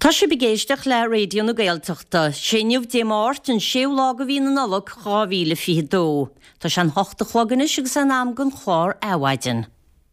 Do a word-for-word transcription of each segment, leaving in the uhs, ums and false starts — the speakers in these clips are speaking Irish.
Tá sé begéisteach le radio na Gaeltachta, séniuh dé máirt an séú lá a bhíon an nollag dhá mhíle fiche dó. Tá sé an hochta chlogan is agus an am gon chlár áhaidin.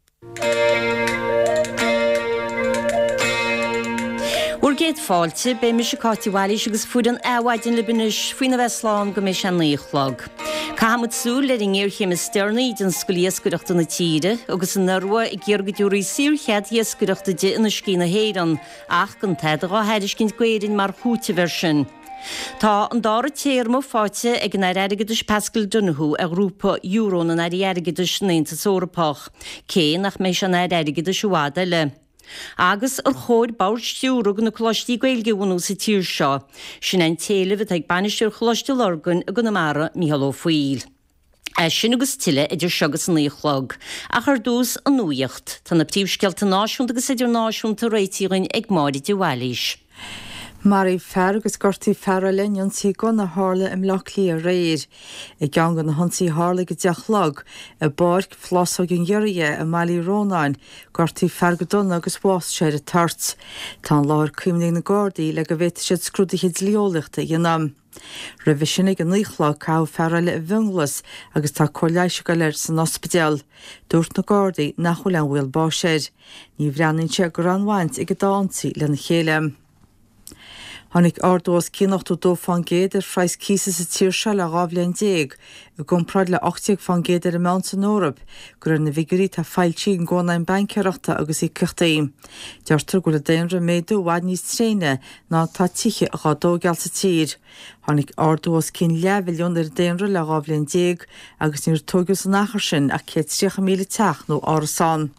Uair géad fáilte be me se cáitiháilís agus fuair an áhaidin le binis faoin na Bheslán go mé sé an líochlog. Cahamad súl le ringéir chéime stearna iad an scoil iascuireachta na tíre, agus an narua i ggéirgadúirí síorchead iascuireachta de ina scína héireann, ach gan tead a heidir cinnt gcuireann mar chúte versin. Tá an dára téirmó fáte ag an airgidis Pascal Donoghue a grúpa Eurón an airgidis Naontas Eorpach, cé nach mé se an airgidis uada le. Agus ar chóir báir stiúrug na chlostí gailgeúnú sa tír seo, sin ein téileh ag banisteir chlosti lorgan a gona mara Mícheál Ó Faoil. Sin agus tiile idir segus an íochlog, a chu dús an nuíocht, tá na ptíbscealta náisiúnta agus idir náisiúnta réitíoin ag máide de bhhailís. Marí fer agus gortaí ferra leon sí go na hála im lachlí a réir. I gangan na honsaí hála go deachlog, a barc flosog an gheirige a Málí Rónáin, gortaí fergadonna agus bás séir a tart. Tá láir cuimnig na Gardaí le go bhéit siad scrúdaigh líolachta dhéanam. Ra bhí sinnig an líochlog cá ferra le a bhunglas agus tá choileise go leir san ospidéal. Dúirt na Gardaí nach chuil an bhfuil báséir. Ní bhreanann sé go ranmhaint ag go dántí le na chéile. Hannig ardós cínachtú dó fan géad ar freis císa sa tír se le gábhléon déag, a gompraid le ochtaíag fan géad ar a Mountain Órap, gur na vigarí tá fáiltí an gcóna an bainceachta agus í ceachtaí. Deartar go le déanra méadú bhaid níos tréine ná tá tíche a gá dógeal sa tír. Hannig ardós cín leabhiliún ar déanra le gábhléon déag agus níor tógus an nachar sin a cé tríocha míle teach nó árasán.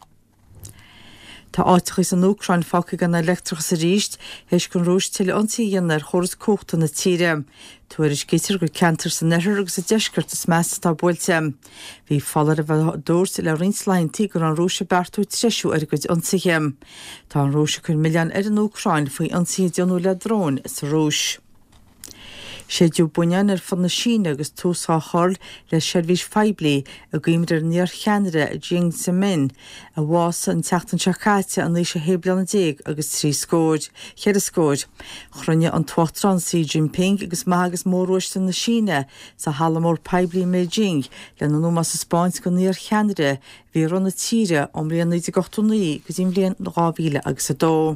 Tá áitichas an Ucrain faca gan electrachas a ríist, héis gon rúis til ansaí dhéanar choras cóchta na tíre. Tuair is géitir go cantar sa nethir agus a deisgurt is measta tá buailte. Bhí fallar a bheith dúirt le rinsleintí gur an rúise beartú tréisiú ar goid ansaigh. Tá an rúise chun millián ar an Ucrain faoi ansaí deanú le drón sa rúis. sé dú buinean ar fan na Síne agus túsá chorl le seirbhís feibli a gcuimir ar níor cheanre a ding sa min a bhás an teachtan seacáte an líse heblan déag agus trí scóid, chead a scóid. Chrunne an tuachtrán Xi Jinping agus mágus mórúistan na Síne sa hallamór peibli Beijing le na nómas sa Spáins go níor cheanre bhí ronna tíre om rian níos gochtúnaí gus im rian ráhíle agus a dó.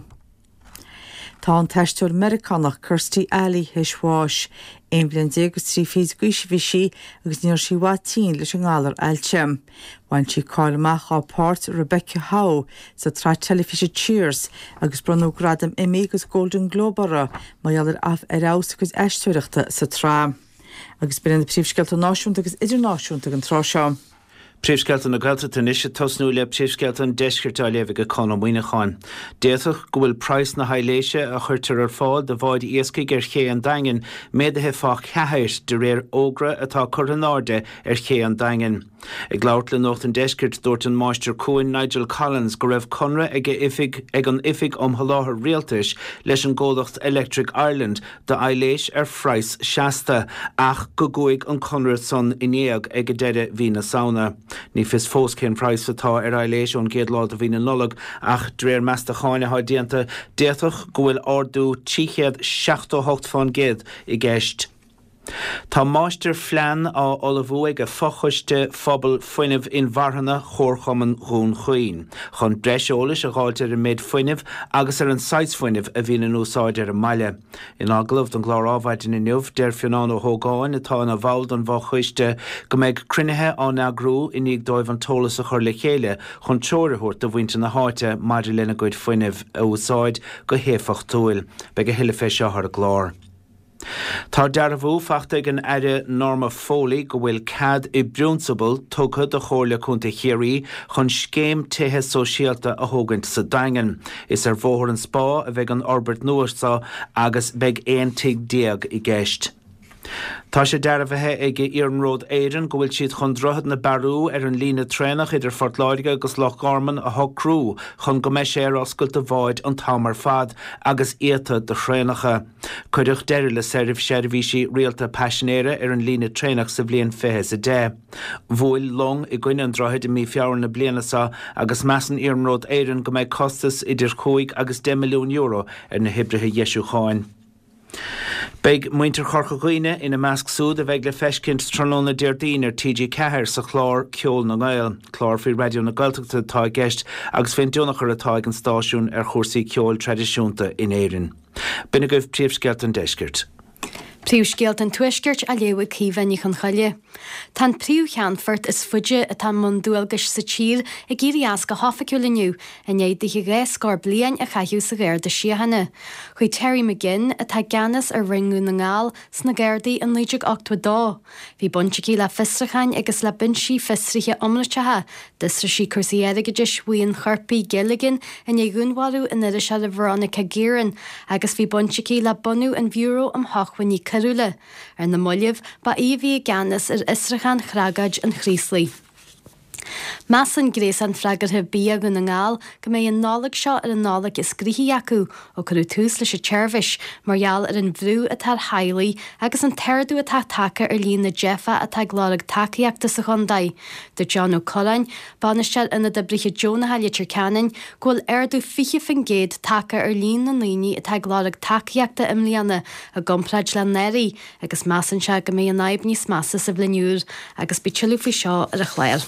Tá an teistúir Americanach Kirstie Alley hisháis, éon bliain déagus trí fís guisihí sí agus níor sí bhátíín leis an gálar ailte. Bhain si cáil amach á páirt Rebecca Howe sa trá telefíse Cheers agus bronú gradam Emmy agus Golden Globara maiallar af arás agus eistúireachta sa trá. Agus brenn na príomhscealta náisiúnta agus idirnáisiúnta an trá seo. Príomhscealta na Gaelta tuise tosnú le príomhscealta an deisceirtá léh go chuna muoineáin. Déach go bhfuil price na hailéise a chuirtar ar fáil de bháid iascaigh ar ché an daingin méadathe fá cheathir de réir ógra atá chur an áde ar ché an daingin. Ag gláirt le nócht an deiscirt dúirt an Máistear Cuain Nigel Collins go raibh conra ag ag an ifig om haláthar rialtais leis an ggódacht Electric Ireland de ailéis ar phrais seasta ach go gcuig an conra son inéag ag a deire hí na saona. Ní fis fós cén price fatá ar ailéis ón géad lá a bhí na nullag ach dréir measta cháine háidíanta déach go bhfuil ardú tíchéad seachtó-hocht fan géad i gceist. Tá Máistear Flean á Olivúig a fochuiste phobal foiineh in bharhanna chórchaman rún chuoin. Chun dreisiolalas a gáiltear a méid foiineh agus ar an sais foiineh a bhína úsáid ar a maile. In aglah an glár ábhaid in inniuh deir fianán ó thógáin atá na bhald an bhachuiste go méid cruinnithe an agrú inig dóibh an tólas a chur le chéile chun teoirthirt a bhainte na háite maidir lena goid foiineh a úsáid go héfach túil, be go hiile fé seo ar a glár. Tá dearbhú fachta an aire Norma Foley go bhfuil cad i brúnsabal tugad a chóirle chunta chéirí chun scéim tithe sosialta a thógant sa daingan. Is ar bhóthar an spá a bheith an orbert nuairsa agus beag éon tig déag i gceist. Tá sé dearbhathe ag Iarnród Éireann go bhfuil siad chun drothad na barú ar an lína trénach idir Fort Láirge agus Loch Garman a thug crú chun go meis sé ar oscailt a bháid an tamar fad agus éata de trénacha. Cuireadh deireadh le seirbh seirbhísí rialta passionéire ar an lína trénach sa bblion fiche a dé. Bhuail long i gcuine an drothad i mí feabhair na blianasa agus measan Iarnród Éireann go méid costas idir chuig agus ten milliún euro ar na hibrithe Jesúcháin. Beg muinter chorchaghine in a measc súd a bheith le feiscint tránóna Déardín ar T G Cahir sa chlár ceol na Gael. Chlár fí radio na Gaeltachta atá gceist agus féin dúnachar atá ag an stáisiún ar chórsaí ceol tradiisiúnta in Éireann. Bina goibh príomhscealt an deisgirt. Príomhscéalt an tuisgirt a léomh cíhainní chun chaile. Tá príomhcheanfort is fuide a tá mun dúilgas sa tír i gcírí as go hofaiciúlaniu a néad de ré scór blian a chaithú sa ggéir de sihanna. Chuoi Terry McGinn a tá ganas ar ringú na ngáil sna ggéirdaí an líideag ochta dó. Bhí bunteí le fistrachain agus le binsí fistrithe omlatethe, disra sí cusaí airige shuíon chorpaí Gilligan a néagúnháú in idir se le Veronica Guerin agus bhí bunteí le bunú an bhúró am hochhainní Carúla. Ar na moileh ba íhí ganas ar Israchan chragaid an chríslí. Meas an grés an freigarthe bí a gun na ngáil go mé an nálaigh seo ar an nálaigh is gríthaí acu ó chuú túús leis a teirbhis margheall ar an bhrú atá hailaí agus an teirdú atá take ar líon na Jeffa atá gláraigh takeíachta sa chundaid. De John O'Cullen banisteir ina de brithe Jonatha Litir Canan ghfuil airdú fiche fan géad take ar líon na naoine atá gláraigh takeíachta imlíana a gompraid le neirí agus measan se go mé an naib níos measa sa bhliniúr agus bitilú fao seo ar a chléir.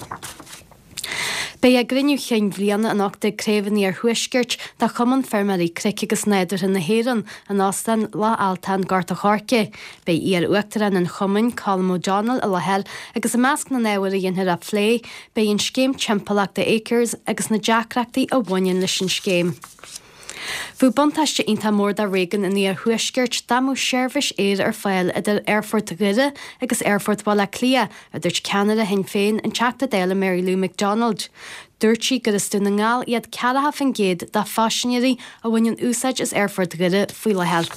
Bei a grinniu chéin bbliana an ochta créhanní ar thuisgirt dá chuman fermarí cric agus néidir in na héan an ástan lá altan garta chorce. Bei í ar uachtaran an chumin Colm O'Donnell a lethir agus a measc na néhar a dhéanaar a phlé, bei an scéim timpachta Acres agus na deacreachtaí a bhain leis an scéim. Bhú buntaiste ionta mór de régan in níor thuisgirt damú seirbhis éir ar fáil idir Airfort Gide agus Airfort Bala Clia a dúirt Canada hen féin an teachta déile Mary Lou McDonald. Dúirtí go is dú na ngáil iad ceadatha fan géad dá fáisinéirí a bhain úsáid is Airfort Gide faoi lethir.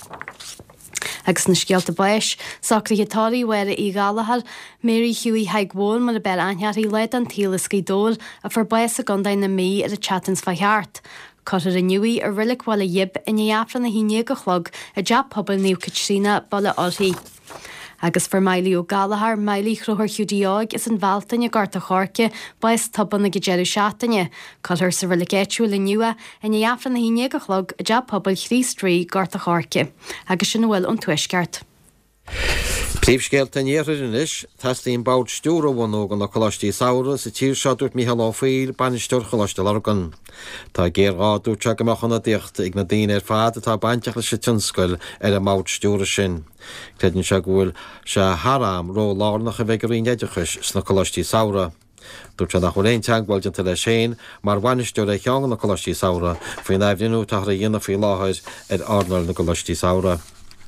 Agus na scialta báis, sacrítháí wera í gáalahar, Mary Hughie Haigwón mar a ber anhearí leid an tílas dór a for báis a gandain na mí ar a chatans faheart. Cotar a nuí a rilik bhil a dhib in éafran na híine go chlog a deap pobal níú Katrina balla orthaí. Agus for Miley O'Gallagher, Miley chruthir chiúdaíág is an bháltaine a garta chorce báis taban na go deirú seaataine, cotar sa rilik éitiú le nua in éafran na híine go chlog a deap pobal chrístrí garta chorce, agus sin bhfuil an tuisceart. Príomhscéalt an éireann is, tastíon báid stúra bhhanógan na Choláistí Saora sa tír seaúirt Micheál Ó Faoil banisteoir Choláiste Lorgan. Tá géarráú teag amachchanna diocht ag na daoine ar fad atá bainteach leis tionscoil ar a máid stúra sin. Creideann se bhfuil se haram ró lárnach a bheith goíon éidechas sna Choláistí Saora. Dúirt se nach bhfuil éon teagháilte le sin mar bhanisteoir a cheangan na Choláistí Saora faoin éimhnú tar a dhéanana faoi láthir ar ardnáil na Choláistí Saora.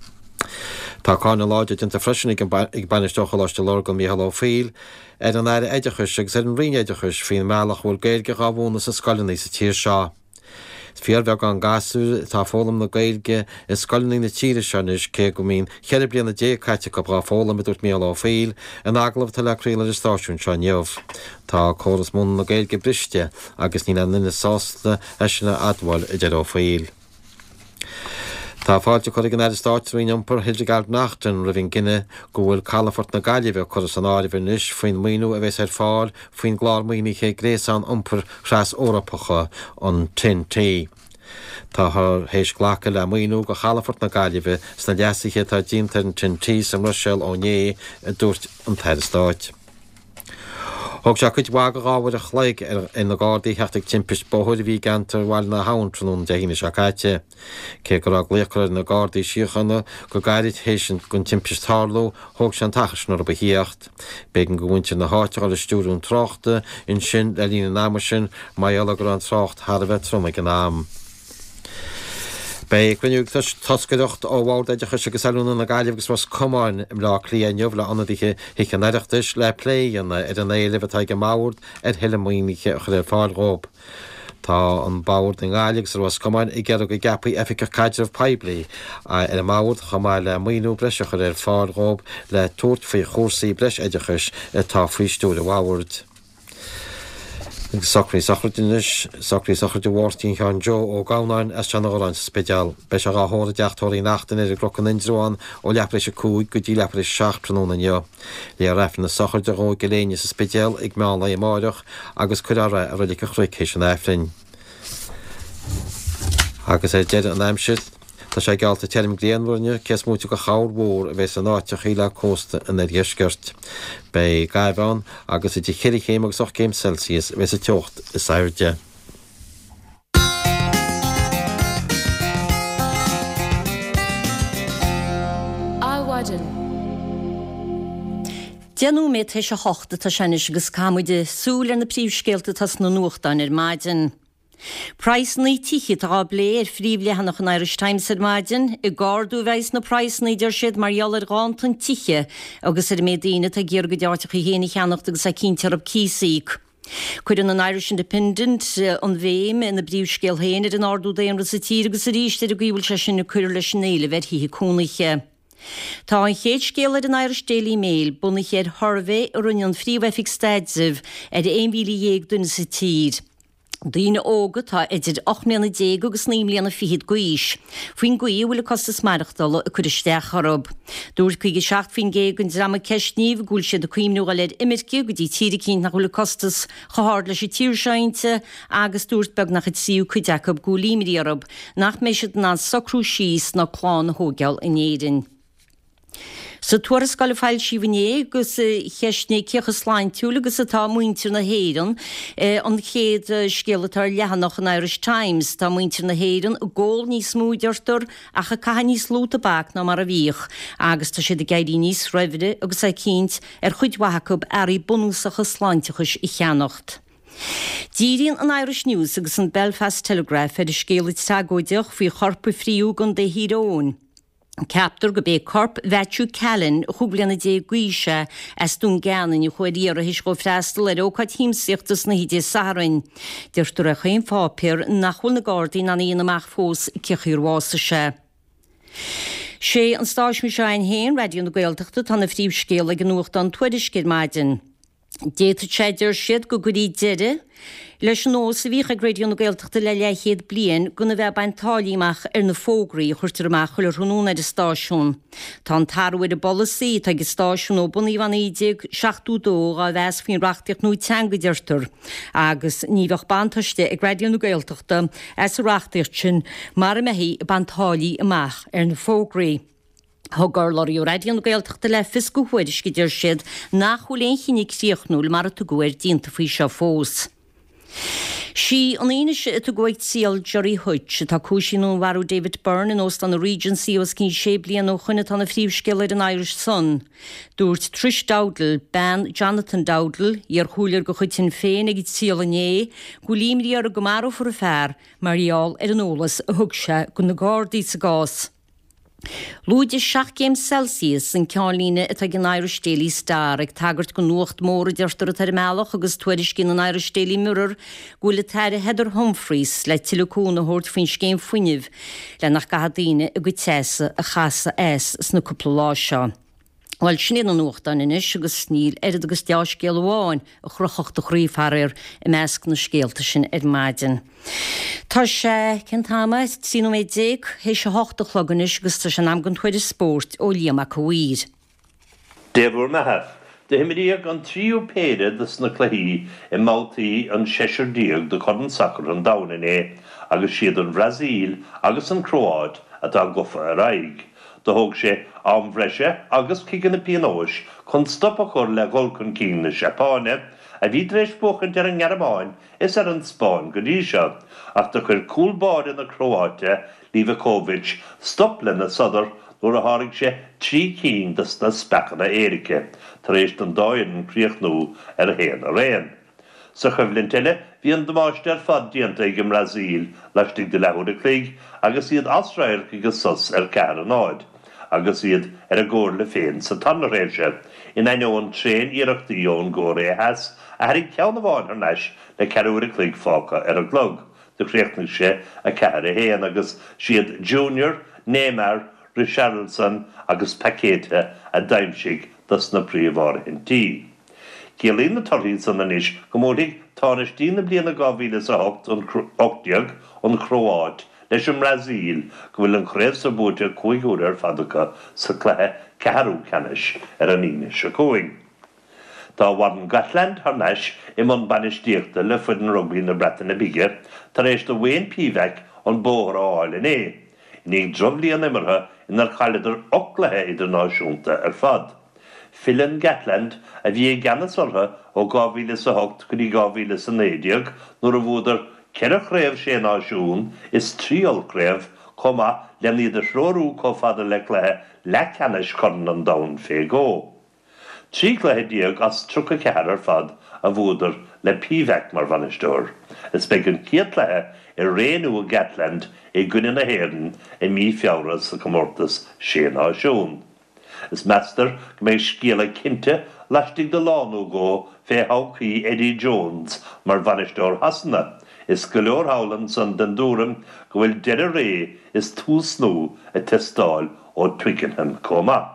Tá cána láide dinta freisin ag banisteoir Choláiste Lorgan Micheál Ó Faoil ar an éire éidechas agus ar an rion éidechas faoin meallach bhfuil géilge gábhúna sa scoilnaí sa tír seo. Fiar bheag an gasú tá fólam na gailge is scoilnaí na tíre seanis cé go mín chead bliana dé caite go bra fólam i dúirt Micheál Ó Faoil an aglah tal leríile is stáisiún seo neamh. Tá choras mún na gailge briste agus ní an nina sásta eisina admhail i deireadh Ó Faoil. Tá fáilte chuir an éidir stáitirí iompar Hildegard Nachton ra bhín gine go bhfuil Calafort na Gaillimh churas an áirimh níos faoin muoinú a bheits ar fáil faoin gláir muoine ché gréasán iompar chreas órapacha an tin tí. Tá th hééis ghlacha le muoinú go Calafort na Gaillimh sna deasaiche tá díntar an tin tí san Roiseal ó Né a dúirt an teir stáit. Thg se chuid bhag gáhar a chléig in na gádaí heachtaigh timpis bóthir bhí gantar bhil na haintranún de híine seáite. Cé go rá léchar na gádaí siochanna go gairid hééis gon timpis táló thug se an tachasnar a híocht. Bégan go bhainte na háteáil stúrún tráchta in sin le lína náma sin maiala gur an trácht thar a bheith tromig an am. Bei cruinniuúg toscadocht ó bháil éidechas agus eúna na Gaillimh agus was cumáin im lá clí neomh le anadíthe hiice neireachtas le pléanana ar an éileh atá go máirt ar heile muoineiche chu ar fáil róp. Tá an báir den gáig sa was gomáin i ggéad go gapaí effic caidir peblií ar a máir chamáil le míú breisechar ar fárób le tuairt faoi chósaí breis idechas tá faoistú a bháhairt. Sacrí sacrtíis sacrí sacrtí bhtíín chean Jo ó gánáin as teanráin spéal, Beis a gáthra deachtóirí nachtain ar glochan inróán ó leapéis a cúig go dtí leapéis seach tróna neo. Lé raifn na sachar de ró goléine sa spéal ag meána i máireach agus chuire a ruidir go chruicéis an éifrin. Agus é dead an aimsid, Tá sé gealta term gléanmhne ces múte go chaábhór a bheits an áiteach chéile cósta in a dhéisgurt. Bei gaibhán agus i d chéir chéim agus och céim Celsius bheits a teocht is sairde. Áhaidan. Déanú mé te se hochta tá senis agus camide súl ar na príomhscéalta tas na nuachtain ar maidin. Praisnaí tíchi tá bléir fríomhle hanach an Irish Times ar maidin, i gáardú bheis na praisnaí idir siad marall ar gáintan tíche agus ar médaine a ggéir go dearteach i héna cheannacht agus a cíntear ab císaíc. Cuidan an Irish Independent an bhéim in na bríomhscéal héanaar an ardú déanra sa tí agus a ríiste a gíbhil se sin na cuir leis néile bheit hí cúnaiche. Tá an chéad scéal ar an Irish Daily Mail buna chéad Harvey ar an phríomhefik staidzimh ar ein mhíle dhéag duna sa tír. Dína óga tá idir och mbliana déag agus ní mbliana fiad gois. Fuoin goí bhfuil costas marachtal a chuiristeach chorób. Dúir chuige seacht fin géag an drama ceisníomh gúil siad a cuimnú a leid imirce go dtí tíri cínt nach bhfuil costas chohard leis i tíirseinte agus dúirt beg nach síú chu Jacob gúlíimirí arab nach méisiad ná socrú síos ná chláán hógeal in éirin. Sa tuaras gáil fáil síhané gus cheisné cecha sláin túla agus atá muintir na héan an chéad scéalatar lehanach an Irish Times tá muintir na héan a ggóil níos smúidirtar a cha cai níos lútabach ná mar a bhíoch agus tá siad a gaiirí níos roimhide agus é cínt ar chuid Jacob ar í bunúsacha sláintechas i cheannacht. Díríonn an Irish News agus an Belfast Telegraph ar a scéalaid sagóideach faoi chorpa fríúgan de híróin. Captar go bé corp Vetú Callan chublianna dé guise as dún ganan i chuiríar a his go freistal ar ócad hímsiachtas na hídé Saharin. Deirtar a chéim fápéir nachhfuil na Guardian an íon amach fós cechiúrhása se. Sé an stáismi sein héin radio na Gaeltachta tanna phríomhscéal ag an nuacht an tuairiscéad maidin. Déta séidir siad go gurí deire, leis an nós a bhí a gréidiú na Gaeltachta le leichéad blian gona bheith baintáilíach ar na fógraí chuirtar amach chuil runúna de stáisiún. Tá an tarfuid a bollasí tá go stáisiún ó bunaí van idig seachtú dó a bheits faoin reachtaíocht nó teangadirtar agus níbhah bantaiste ag gréidiú na Gaeltachta as a reachtaíocht sin mar a mehí bantáilí amach ar na fógraí. Thgar loiríú radion Gaeltachta le fis go huiris go dtíir siad nach chuléon chinig síochnúil mar a tu goir dínta faoi seo fós. Sí an aine se it a goid síal Jerry Hutch tá cúsinú warú David Byrne in Ost an Regency os cín sé blian ó chunne an a phríomhscéal an Irish Sun. Dúirt Trish Dowdall, Ben Jonathan Dowdall, ar chúlir go chuitin féin ag síal ané, go líimrí ar a gomarú for a fear, mariál ar an ólas a thug se go na Gardaí sa gás. Lúide seach céim Celsius an ceáilíne atá gin Irish Daily Star ag tagart go nuacht móra deirtar a tar meach agus tuairis cin an Irish Daily Mirror gúla teire Heather Humphreys le tileúna hort fin céim funineh le nach gahadaine a go teasa a chasa es sna cúpla lá seo. Bhil sin an nuachtain inis agus sníl ar agus deá scéal bháin a chruchacht a chríomhhair i measc na scéalta sin ar maidin. Tá sé cin táma sí mé déag hééis se hochtta chloganis agus tá sin am gan chuidir spórt ó líamach chuír. Débhar na hef, de himiríag an tríú péide dus na chluí i Maltaí an seisirdíag de chudan sacr an danan é agus siad an Bhrasaíl agus an Croáid atá gofa a raig. Do thug sé am bhreise agus cigan na pianóis chun stop a chur le ggolchan cín na Sepáine a bhí rééis buchan ar an Ngearmáin is ar an Spáin go dtí seo ach do chuir cúlbáir na Croáte líomh Covid stop le na Sodar nuair a tháinig sé trí cín dus na spechanna Éirice tar éis an dáin an críochnú ar a héan a réan. Sa chuimhlinn teile bhí an damáiste ar fad díanta ag an Bhrasaíl leistigh de leabhar a clíg agus iad Astráil agus sus ar cear an áid. agus iad ar a ggóir le féin sa tanna réilse. In aine ón tréin iireachtaí ón ggóir é heas a harig ceanna bháin ar leis le ceúir a clíg fáca ar a glog. de chréchtnig sé a cear a héan agus siad Junior, Neymar, Richarlison agus Paqueta a daimsigh das na príomhhar hintí. Gélín na torthaí san anis go módig táneistí na bliana gáhíle sa hocht an ochtiag an Croáid leis an Brazíl go bhfuil an chréibh sa búte cúigúir ar fadacha sa chluthe ceathrú ceannis ar an íne se cúing. Tá bhhaid an Gatland tharneis i man banistíochta le fuid an rugbí na Breataine bige tar éis do bhain píbheic an bóthar áil in é. Ní dromhlíon imirthe inar chaileidir ochlathe idirnáisiúnta ar fad. Filan Gatland a bhí ganas ortha ó gáhíle sa hocht go dtí gáhíle sa néideag nuair a bhúdar ceir a chréibh sé náisiún is tríol chréibh comma le níidir sróú có fada le chluthe le ceannis chun an domhan fé gó. Trí chluthe díag as trucha ceathar ar fad a bhúdar le píbheic mar bhainisteoir. Is beidh an chéad chluthe i réanú Gatland i gcuine na hÉireann i mí feabhras sa comórtas sé náisiún. Is meastar go méid scéala cinnte leistigh de lánú go fé háchaí Eddie Jones mar bhainisteoir hasanna. Is go leor hálan san den dúram go bhfuil deire ré is tús nó a testáil ó Twickenham comma.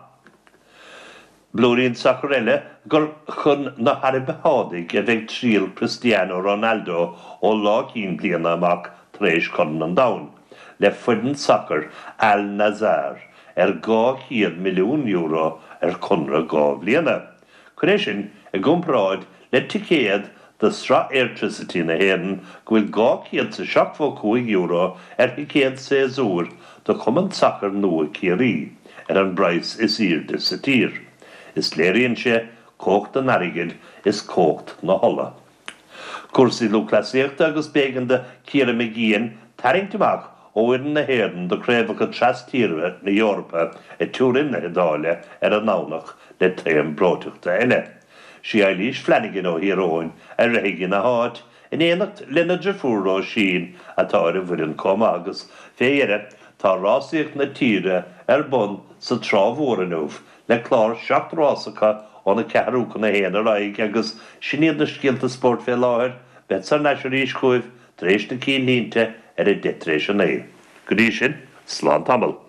Blúiríonn Saccarella gur chun na Haribh hádig a bheith tríal Cristiano Ronaldo ó lá cín bliana amach tar éis chun an domhan, le fuidan Saccar Al Nassr ar gá chéad milliún euro ar chunra gá bliana. Cuir sin a gcomparáid le ticéad de stra electricity na hÉireann go bhfuil gá chéad sa seachfó cúig euro ar chéad séas úr do chumann Saccar nua céirí ar an brais is irde sa tír. Is léiríonn sé cócht an airgid is cócht na holla. Cuirsaí lúclasaíochta agus bégan de Ciara McGeehan tairngteach óireann na hÉireann do chréibhacha trastíre na Eorpa i túrin na hedáile ar an nánach le tréim bróteachta eile. Si Eilís Flanagan ó Hiaróin a réigin na háit in éanacht linaidir fuairó sin atá ar a bhuireann comma agus féire tá rásaíocht na tíre ar bun sa trámhóranúh le chlár seacht rásacha óna ceathrúcha na héana raig agus siníad na scialta sport fé láthir bet sa neisiúríos chuibh tar éis na cín línte ar a detréis an é. Go dtí sin, slán tamil.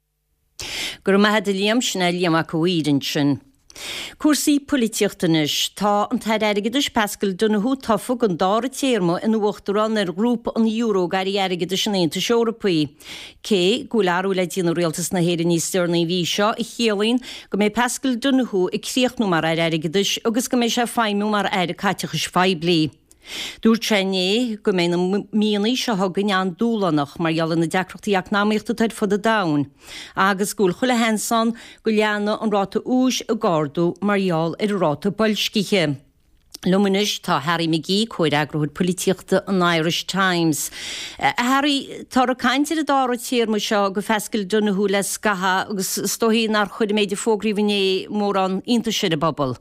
Gur maithe de líam sin a líam a cúírin sin. Cuasaí políochtanis tá an taid airgidis Pascal Donoghue tofa an dára téirmo in uachtarán ar grúp an euro garí airgidis an Aontas Eorpaí. Cé gúlarú le díana rialtas na héireann níos stearna bhí seo i chéalainn go mé Pascal Donoghue i críochnú mar ar airgidis agus go mé sé feimú mar air caiteachas feibli. Dúr trené go mé na míanaí se thugann an dúlanach mar geall na deacrochtaí eacnáíochta tuid fud a dain. Agus gúil chula hensan go leanna an ráta ús a gáardú margheall ar ráta bolsciche. Luminis tá Harry McGee chuid agrohúd polítíochta an Irish Times. Uh, Harry, tá a caiintear a dára tíirmo seo go Pascal Donoghue le scatha agus stóhíí nar chud méidir fógríomhné mór an Aontas siad a bobbal.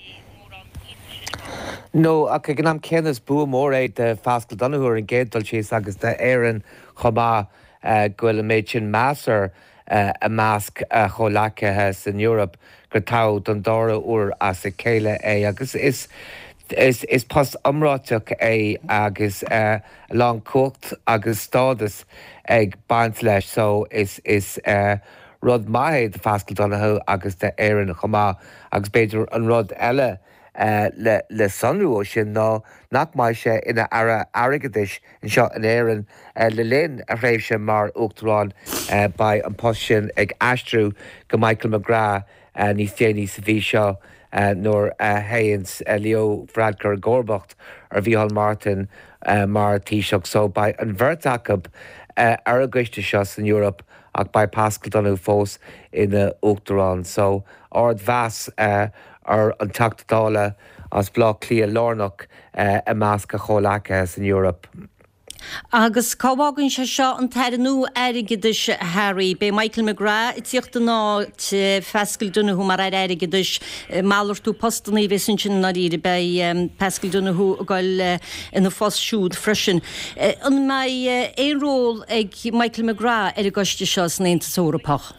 No, ach ag gnam cenas bua mór é de Pascal Donoghue an gédal síos agus de éan chomá uh, gohfuil a méid sin measar uh, a measc uh, cholácathe san Europe gur tá don dára úr as a céile é agus is is is pas amráteach é agus uh, lá cocht agus stádas ag baint leis so is is uh, rud maithe de Pascal Donoghue agus de éan chomá agus beidir an rud eile Uh, le, le sunrú sin ná nach mai sé ina ara airgadis in seo an éan uh, le linn a réibh sin mar uachtarán uh, ba an post sin ag aistrú go Michael McGrath uh, níos déanaí sa bhí seo uh, nóair uh, hains uh, Leo Varadkar Gorbacht ar Bhíhall Martin uh, mar tíiseach so ba an bhirrtacab uh, ar a gcuiste seo san Europe ach ba Pascal Donoghue fós ina uachtarán so ard bheas uh, ar an tactadála as blá clia lárnach uh, a measca cholácathe in Europe. Agus cábhagann se seo an tairnú airgidis Harry be Michael McGrath i tíochta ná Pascal Donoghue mar ar airgidis málar tú postannaí bhesin sin na ríide be um, Pascal Donoghue a gáil uh, ina fósisiúd freisin. Uh, an mai uh, é ról ag Michael McGrath ar a goiste seo san Aontas Eorpach.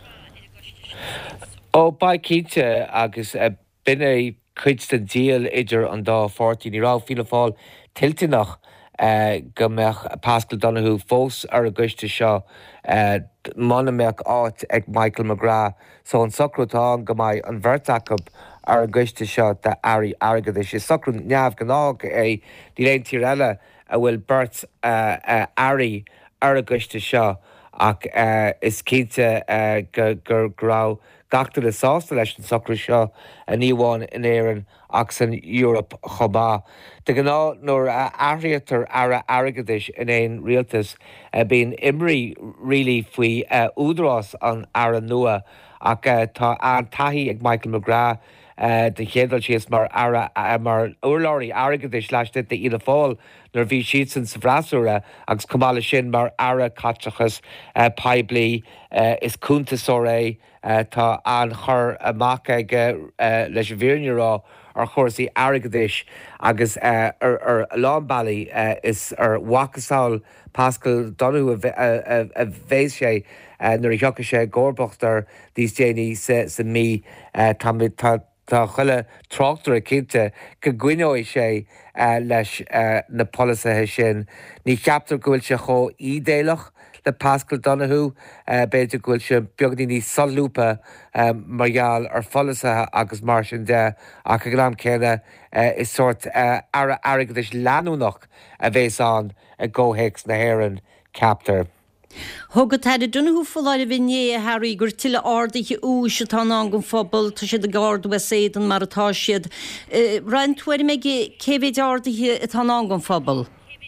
Ó ba cínte agus uh, Bin é chuid den díal idir an dá fortí ní rá fíle fáil tiltinach go meach Pascal Donahue fós ar a gcuiste seo mana meach áit ag Michael McGrath, so an socrútá go mbeidh an bhirrteach ar a gcuiste seo de airí airgeadais. Is socrú neamh go nág é dí réon tír eile a bhfuil beirt airí ar a gcuiste seo ach is cínte gur grá gachtar is sásta leis an socrú seo a níomháin in éireann ach san Europe chomá. De gná nuair airiatar ara airgeadais in éon rialtas bíon imrí rilí faoi údrás an ara nua ach tá an taithí ag Michael McGrath de chéadal sios mar ara mar urlóirí airgeadais leis de ina fáil nar bhí siad san sa bhreasúra agus cumála sin mar ara caiteachas peblií is cúntas ó ré tá an chur amach ag leis bhíornará ar chóirsaí airgeadais agus ar Lánbally is ar Wacasáil Pascal Donahue a bhéis sé nuair a theocha sé gcórbachtar díos déanaí sa mí tá chuile tráchtar a cinnte go gcuineoidh sé leis na polisathe sin. Ní cheaptar go bhfuil se cho ídéalach le Pascal Donahue, beidir go bhfuil se beagnaí ní solúpa margheall ar polisathe agus mar sin de ach go am céine is sort ara airgeadais leanúnach a bhés an a ggóhéics na hÉireann ceaptar. Thugad teidir duna húfaáir a bhíné a Harry gur tiile ádaithe ús a tá an gon fphobal tá siad a gáard we séan mar atá siad. Ryan tuair mé céhéid ádaithe a tá an gon fphobal.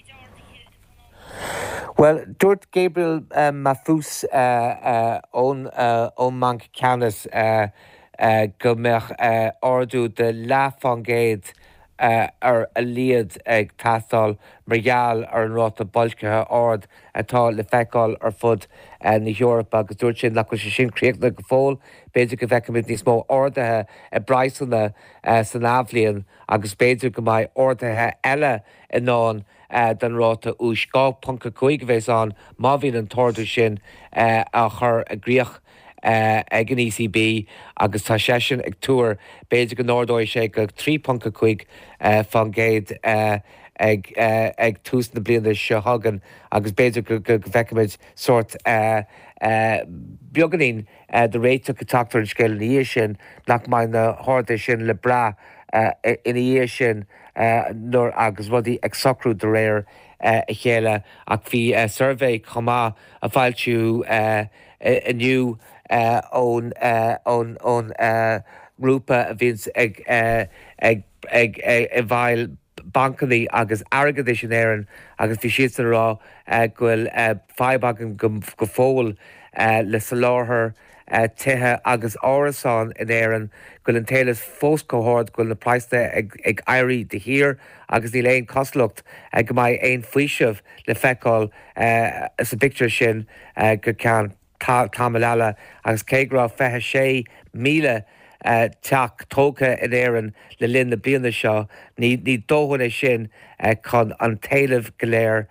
Well, dúirt Gabriel Mafús ón ón Manc Ceannas go mbeadh ardú de leathfangéid ar a líad ag tastal margheall ar an ráta bolcathe ard atá le feiceáil ar fud na Eorpa agus dúirt sin le go sin críochna go fóil, beidir go bheicimid níos mó ordathe a brasanna san Avlíonn agus beidir go mbeidh ordathe eile inán den ráta ús gá panca chuig bheits an má bhíonn an tórdú sin a chur a gríoch ag an E C B agus tá sé sin ag túr beidir go nódóid sé go trí panca chuig fangéid ag ag tús na bliana seo hagan agus beidir go go bheicimiid sort beaganín de réite go tatar an scéil in sin nach mai na háirda sin le bra in dhé sin nuair agus rudí ag socrú de réir a chéile ach bhí survey chomá a fáiltiú aniu ón ón ón grúpa a bhís ag ag ag i bhfeil bancaní agus airgeadais sin éireann agus bhí siad san rá ghfuil fáibhagan go fóil le sa láthair tithe agus árasán in éireann ghfuil an télas fós cóhard ghfuil na praiste ag ag éirí de hir agus ní léon coslucht ag go mbeidh aon faoiseamh le feiceáil sa picture sin go ceann Tamilala agus cégrá fethe sé míle teach tócha in éireann le linn na bliana seo ní ní dóhanna sin chun an talamh go léir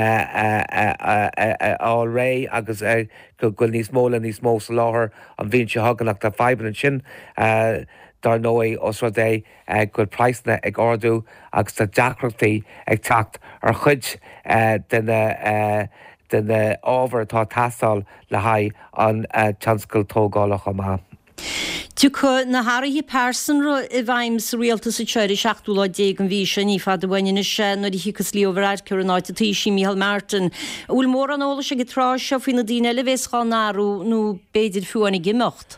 á ré agus go ghfuil níos móla níos mó sa láthair an bhíonn se haganach tá feiban sin dar nói os rud é ghfuil praisna ag ardú agus tá deacrachtaí ag teacht ar chuid duna den ábhar tá tastal le haid an tionscail tógálacha má. Tu chu na Harry person ro i bhaims réalta sa teir seachtúla dé an bhí sin ní fad bhaine se nó hichas líomhráid chu an áit tí sí Michael Martin. Bhfuil mór an óla se go trá seo faoin na dtíine le bhés gá náú nó beidir fuainna gimocht.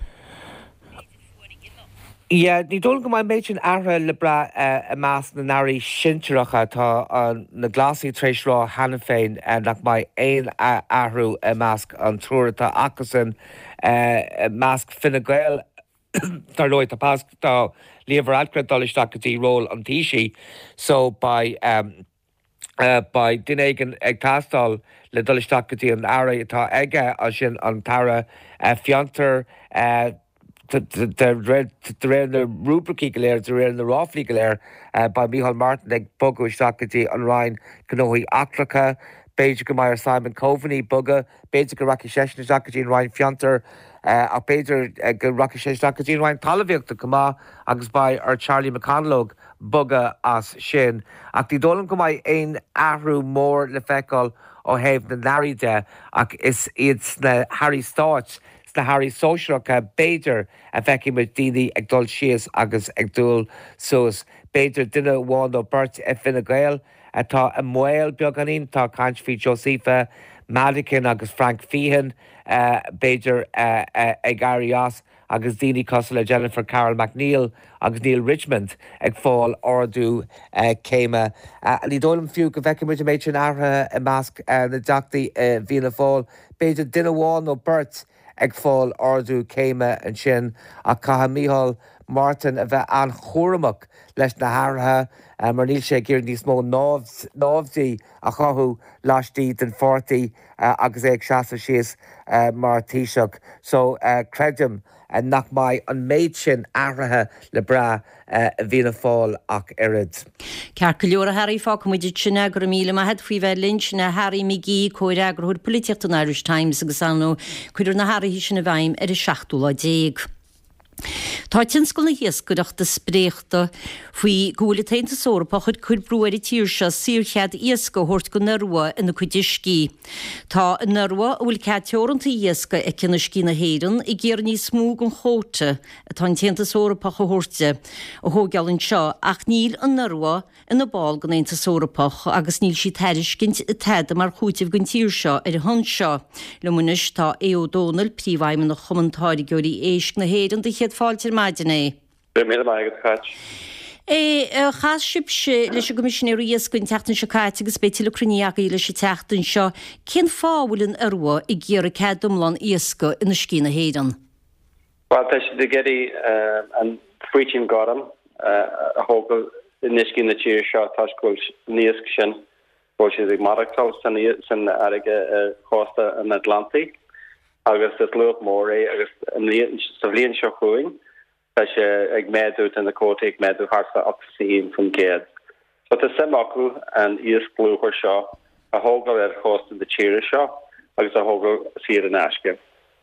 Ja, ní dul go mai méid sin ahra le bra a más na náirí sintearacha tá an na glasí trééis rá hena féin nach mai éon ahrú a másc an trúirtá achasan másc finna gail tar loid a pas tá líomhar alcra dolisteach go dtí ról an tíisi, so by um, uh, by dunéigen ag tastal le dolisteach go dtí an ára atá aige a sin an tara fiantar de réir na rúbraí go léir de réir na ráflí go léir ba Michael Martin ag bogu seachtatí an Rhein gnóí acracha Beidir go maiir Simon Coveney buga, Beidir go Rocky Sheshna Jacqueline Ryan Fianter, a Beidir go Rocky Sheshna Jacqueline Ryan Talaviach go má agus by ar Charlie McConlog buga as sin. Ach tí dólam go mai ein ahrú mór le feicáil ó héamh na naríide ach is iad na Harry Stáit na Harry Socialach a Beidir a feici mar daoine ag dul síos agus ag dúil suas. Beidir duine bháin ó burt a Fine Gael atá a mhail beag anín tá caint fí Josepha Madigan agus Frank Feehan uh, Beidir uh, uh, ag Arias agus daoine cos le Jennifer Carroll McNeil agus Neil Richmond ag fáil ordú uh, céime. Uh, Ní dólam fiú go feici mar méid sin artha a measc uh, na deachtaí uh, bhína fáil. Beidir duine bháin ó burt ag fáil ordú céime an sin a caitha Mícheál Martin a bheith an chóramach leis na háirithe uh, mar níl sé gur níos mó námhdaí a chathú láistí den fortaí uh, agus ag seasa síos uh, mar Taoiseach. So uh, credim uh, nach mai an méid sin áirithe le bra uh, a bhína fáil ach irid. Cear go leor a Harry fá muidir sinna gur míle a head faoi bheith lynch na Harry McGee cóir agrúd políteacht an Irish Times agus anú chuidir na Harry hí sin na bhaim ar i seachtú lá déag. Tá tinscoil na hiascadach de spréachta faoi gúla taonnta sórapach chud chuid brúir i tíirse síorchead iasca thuirt go narua ina chuide cí. Tá narua bhfuil cead teoranta iasca ag cinna cí na héireann i ggéar níos smúg an chóta atá taonnta sórapach a thuirte a thógealann seo ach níl an narua ina báil go naonnta sórapach agus níl si teiriscint teada mar chúitimh gon tíir seo ar a hon seo. Le munis tá Éo Dónal príomhhaimime na chomantáir geirí éisc na héireann de chéad fáiltir maidiné. mé maigad chaid. É chas sibse leis go misisinéir iascain teachtain se caiite agus bé tilcrníach í leis teachtain seo cin fábhfuiln arha i ggéar a ceadumlan iasca ina cí na héireann. Well tá de gedi an freeting gom a hogal nisci na tíir seo táiscoil níosc sin bó si ag marachtal san san aige chosta an Atlantic agus is luach mór é agus sa bblion seo chuing tá sé ag méadú in na cóta ag méadú harsa oxín fan géad. So tá sem acu an íos glúchar seo a hogal ar chosta na tíir seo agus a hogal siar an eisce.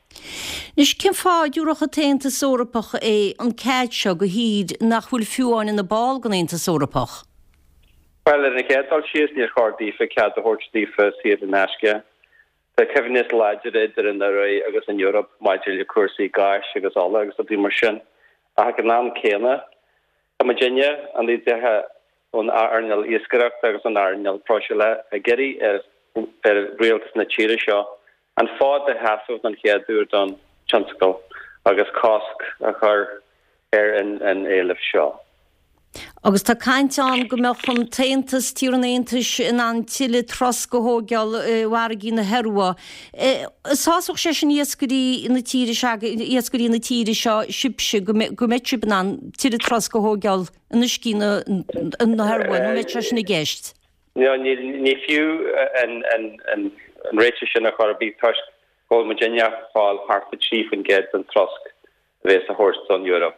Nis cin fáidúracha taonnta sórapach é an céad seo go híd nach bhfuil fiúáin in na báil go naonnta sórapach? Well in na céadál sios níor chóirdífa cead a thuirtífa siad an eisce. Tá Kevin is láidir idir in roi agus in Europe maidir le cuasaí gáis agus ála agus a dtí mar sin. A ha an nám céna a Virginia an dí dethe ón airneal iascaireacht agus an airneal próisiile a geirí ar rialtas na tíre seo an fád a heasmh an chéadú don Chanscoil agus cosc a chur ar an éileh seo. Agus tá caint an go meach chun taontas tíornaontas in an tiile tros go thógeal wargaí na herua. Sásoch sé sin iascarí na tíre iascarí na tíre seo sibse go méid si an tiile tros go thógeal ina cí na herua nó méid sin na gceist. No, ní fiú an réite sin a charbí tuis go Virginia fáil harfa chief an ged an trosk bhés a horst an Europe.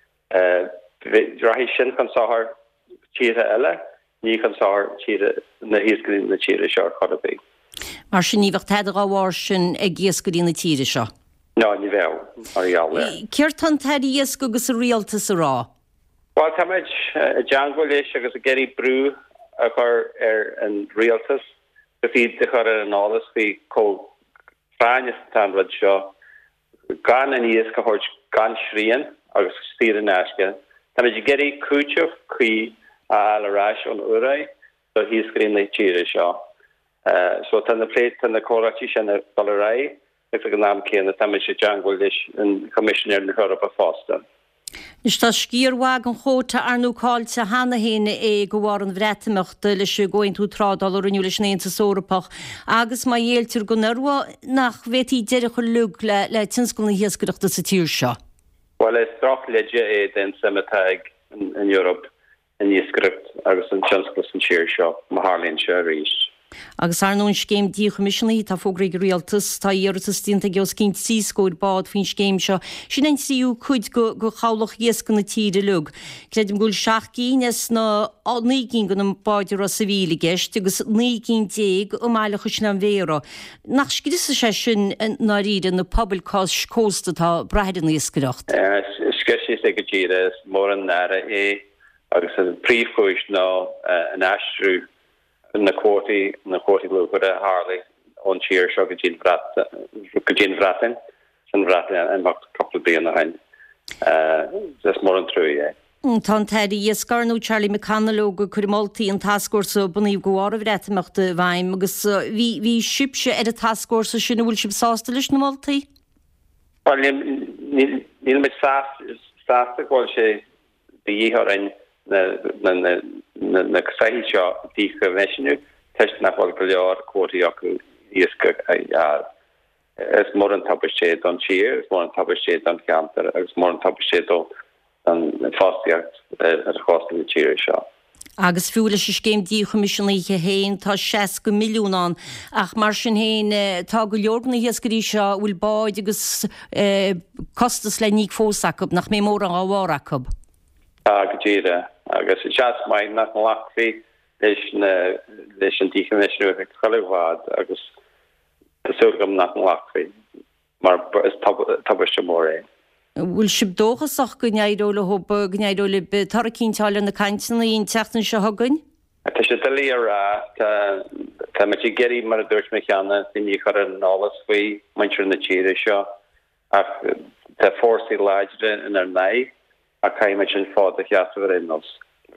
Rahí sin kan sáhar tíre eile, ní kan sáhar tíre na hiascarí na tíre seo charbí. Mar sin níhacht teidir áhhar sin ag giascarí na tíre seo? No, ní bheith ar eála. Céir tan teidir iasca agus a rialtas a rá? Well, táid a Django leis agus a geirí brú a chur ar an rialtas, go fi de chur ar an álas fi có fráine tan rud seo, gan an iasca hort gan srían agus stír an eisce. Táid geirí cúteach chuí a alarráis an urai, so hís grín na tíre seo. So tan na plét tan na córatí sin a ballarai, ag an nám céanna táid sé Django leis an commissioner na Europa fásta. Is tá scíorhhaig an chóta arnúáilte hana héine é go bhhar an bhreitimeachta leis goin tú trádal ar aniu leis néanta sórapach agus má dhéaltir go narua nach bhétí deireach lug le le tinscoil na hiascaireachta sa tíir seo. Well, is strach leide é den sematáig in Europe in iascaireacht agus an tionscoil san tíir seo má hálíonn seo arís. Agus ar nún scéim dí commissionaí tá fógra réaltas tá dhéirtas dínta geos cinint síscóir bád fin scéim seo. Sin ein síú chuid go go chaálach dhéascan na tíide lug. Credim gúil seach cínes na nígin go an báidir a civíli geist, agus nígin déag ó máile chus na bhéra. Nach scrisa sé sin na ríide na poblcás scósta tá brehedan íscadacht. Scrisi sé go ddíire mór an nára é agus an príomhúis ná an astrú na cuairtaí na cuairtaí glúgur a Harley ón tíir seo go dtíon bhratain san bhratain an bhacht coppla bliana na hain. Is mór an trú é. Tá teirí iascarnú Charlie McCannaló go chuirmoltaí an taskórsa bunaíh gohara bhreatamachta bhaim, agus bhí sibse ar a taskórsa sin bhfuil sib sásta leis na moltaí? Well, níl mit sásta bhil sé dhíthrain na csaí seo dícha bheisiniú, teist nach bhil go leor cuairtaí acu iasca ar. Is mór an tabaiste don tíir, is mór an tabaiste don ceantar, agus mór an tabaiste don fástiacht ar chósta na tíir seo. Agus fiúla sé céim dí commissionaíthe héin tá six go milliúnán ach mar sin héin tá go leorgna hiascarí seo bhfuil báid agus costas le níg fósacab nach mé mór an áhharacab. Tá go ddíire agus i seas mai nach an lachtaí leis an dícommisisiú ag choilehhád agus tasúgam nach an lachtaí mar is tabaiste mór é. Bhfuil sib dóchasach go neadóla hoba go neadóla tar cíntáil na caiintena íon teachtain se thugann? Tá sé dalí ará tá me geirí mar a dúirt me cheanna ní chu an nálas faoi maintir na tíide seo ach tá fórsaí láidre in ar naid a caiime sin fád a cheasa ar innos.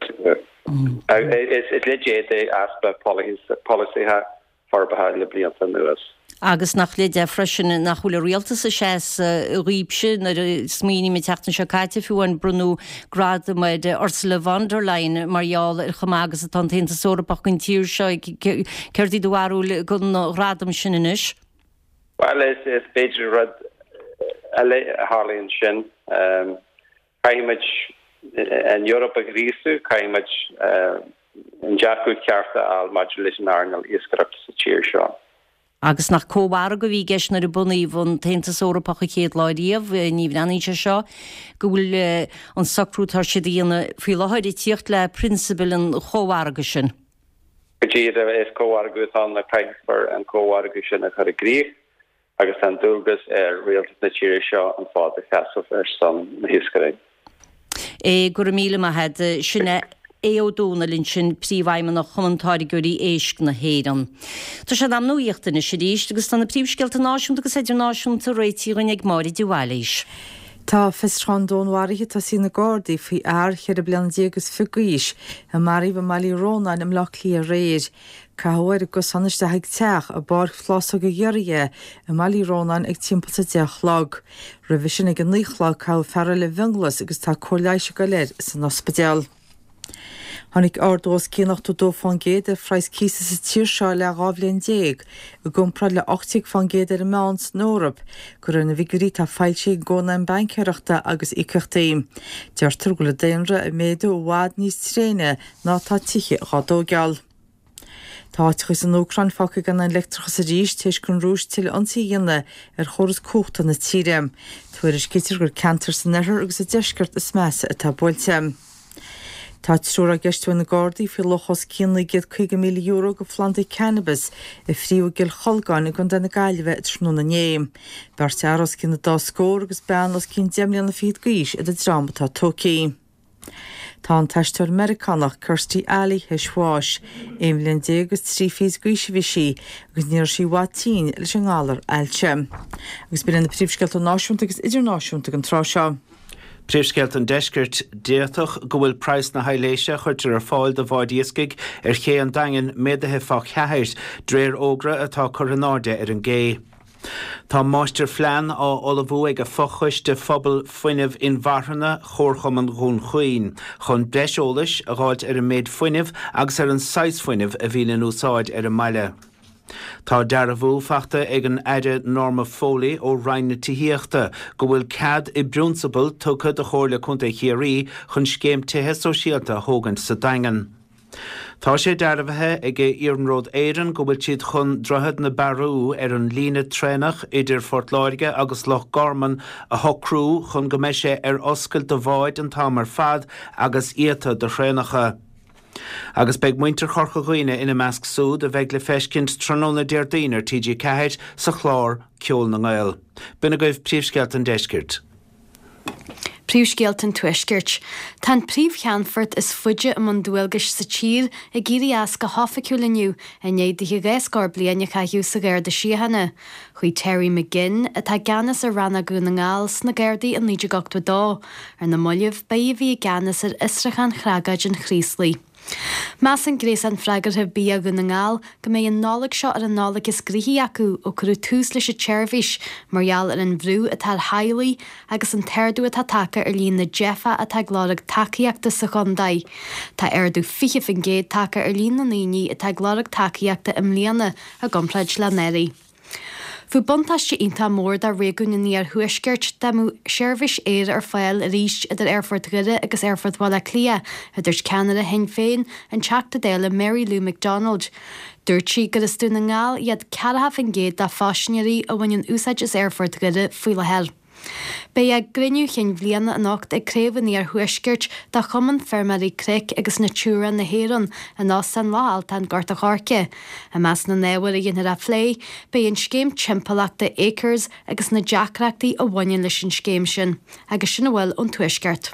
Is legé é aspa policythe forbathe le blianta nuas. Agus nach le de freisin nach chuúla rialtas a sé ríbse na smíní me teachtain se caiite fiú an brunú grad me de Ursula von der Leyen marall ar chamágus a tan ténta sórapach gon tíir seo ceirdí doharú gon rádam sin inis? Well, is is beidir rud Harlíonn sin caiimiid an Europa a grísú caiimiid an deachú cearta al maidir leis an airnal iascaireachta sa tíir seo. Agus nach cóhhar go bhí geis na bunaíh an taonnta sórapach a chéad láiríomh ní bhnaíte seo go bhfuil an sacrútar si dhéana fao láthir i tíocht le principal an chóhharga sin. Go dtíad is cóhhargus an na caiinfar an cóhharga sin a chur a gríoch agus an dúgus ar rialtas na tíir seo an fád a cheasamh ar san na hiascaire. É gur míle head sinna éodóna linn sin príomhhaimime nach chomantáí gurí éisc na héan. Tá sé am nuíochttainna sé ríist agus tána príomhsceilta náisiúnta agus idir náisiúnta réitíí ag máí dúhhaéis. Tá festrán dónhairthe tá sína gádaí faoi air cheir a blian dégus fugaíis a marí bh Malí Rónain am lachlí a réir. Cahair go saniste ag teach a bar flasa go dheirige a Malí Rónain ag timpplta deachlag. Rih sin ag an níchlag cá fear le bhinglas agus tá choláise go léir san ospidéal. Hannig ardós cínachtú dó fangéad a freis císa sa tíir seo le gábhlíonn déag a gomprad le ochtaigh fangéad ar meáns nórap gur na bhigurí tá fáilte gcóna an bancéireachta agus iceachtaí. Deirtar go le déanra a méadú bhád níos tréine ná tá tiche ghadógeal. Tá chus an Ucrain facha gan an electrachas a ríis teis gon rúis til ansaíanna ar choras cúchta na tíre. Tuair is citir gur cantar san nethir agus a deisgart is measa atá builte. Tá trúra geistú na Gardaí fi lochos cíanna géad chuige míle euro go flandaí cannabis i phríomh gil cholgáin gon denna gaiileh trú na néim. Beirt aras cin na dá scór agus beanlas cin deimlíon na fiad gaís a de drámatá tócaí. Tá an taisteir Americanach Kirstie Alley heisháis, éimlíonn dé agus trí fís gaisi bhí si agus níor sí bhátíín leis an gálar ailte. Agus bí na príomhsceilta náisiúnta agus idirnáisiúnta an trá seo. Príomhsceilt an deisgirt déach go bhfuil preis na hailéise chuirtar ar fáil de bháid íoscaig ar ché an dagan méadathe fá cheathair dréir ógra atá chur an áde ar an gé. Tá máister flean á olabhú ag a fochuis de phobal foiineh in bharthanna chórcham an gún chuoin, chun breisiolais a gáid ar an méid foiineh agus ar an sais foiineh a bhíon an úsáid ar an maile. Tá dear a bhú feachta ag an aide Norma Foley ó Ryan na Tíhíochta go bhfuil cad i brúnsabal tucha de chóirle chunta chéirí chun scéim tithe sosialta thógant sa daingan. Tá sé dearbhathe ag Iarnród Éireann go bhfuil siad chun drothad na barú ar an líne trénach idir Fort Láirge agus Loch Garman a thocrú chun go mbeidh sé ar oscailt do bháid an támar fad agus iata do trénacha. Agus beag muintir chorcha chuoine ina measc súd a bheith le feiscint tróna deardaoinar T G Ceithid sa chlár ceol na Gael. Buna goibh príomhscealt an deiscirt. Príomhscéalt an tuiscirt. Tá príomhcheanfort is fuide am an dúilgas sa tír a gírí as go hafaiciúil aniu a néad de ghéscór bliana chaithú sa ggéirde síhanana. Chuí Terry McGinn atá ganas a ranna gúna ngáils na ggéirdaí an líide gachta dá ar na moileh ba a bhí ganas ar Israchan chrágaid an chríslí. Más an grés an freigarthe bí a gúna ngáil go mé an nálaigh seo ar an nálaigh is grithí acu ó curú tús leis a tseirbhís margheall ar an bhrú atá hailí agus an teirdú atá take ar líon na Jeffa atá gláirigh takeíachta sa chundaid. Tá airdú fiche fin géad take ar líon na naoine atá gláirigh takeíachta im líana a gomplaid le Neri. Fu bontáiste ionta mór dar réún na níar thuisgeirt demú seirbhís éir ar fáil ríist idir Airfort Gide agus Airfort Bhla Clia idir Canada hen féin an teachta déile Mary Lou McDonald. Dúirt sí go is dúna ngáil iad cearatha fin géad dá fáisinirí a bhain úsáid is Airfort Gide fuaile hell. Bé ag griniú chin bbliana an nacht ag créomh níar thuisgeirt dá chuman fermarí cric agus na túra na héan a ná san láil tan gart a chárce. A meas na néhar a dhéanaar a phlé, bé an scéim timpachta Acres agus na deacreachtaí a bhain leis an scéim sin, agus sinna bhfuil an tuisgeirt.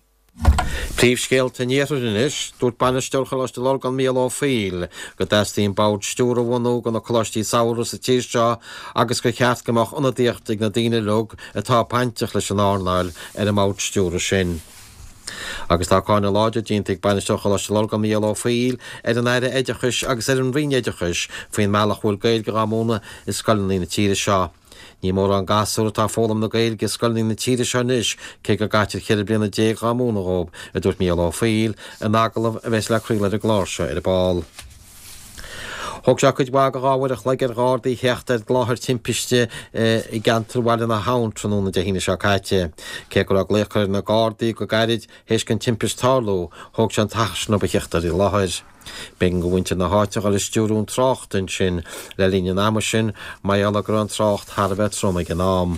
Príomhscéalt an Iarranis dúirt banisteoir choláiste lorgan mí á féil go d'eastíon báid stúra bhhanú go na choláistí saoras a tíisteo agus go cheart goach ionadíocht ag na daine lug atá painteach leis an árnáil ar a máid stúra sin. Agus tá cáinna láide díntaigh banisteoir choláiste lorgan mí á féil ar an éire éidechas agus ar an rion éidechas faoin meach bhfuil gail go ramóna is scoilnaí na tíre seo. Ní mór an gasú tá fólam na gail go scoilnaí na tíre seo níos cé go gaitir chéir bliana dé ramóna rób a dúirt mí á féil an agalah a bheits le chríile a gláirse ar a báil. Thg se chuid bag aráhaidir leigir rádaí heachtar gláthir timpiste i gantarhhaile na hán tróna de híine seo caiite. Cé go léchar na gádaí go gairid hééis gan timpis tálú, thug se an taisna ba heachtar í láthir. Ben go bhainte na háiteach ar stúrún tráchtain sin le líne náama sin mai eala gur an trácht thar bheith troma an nám.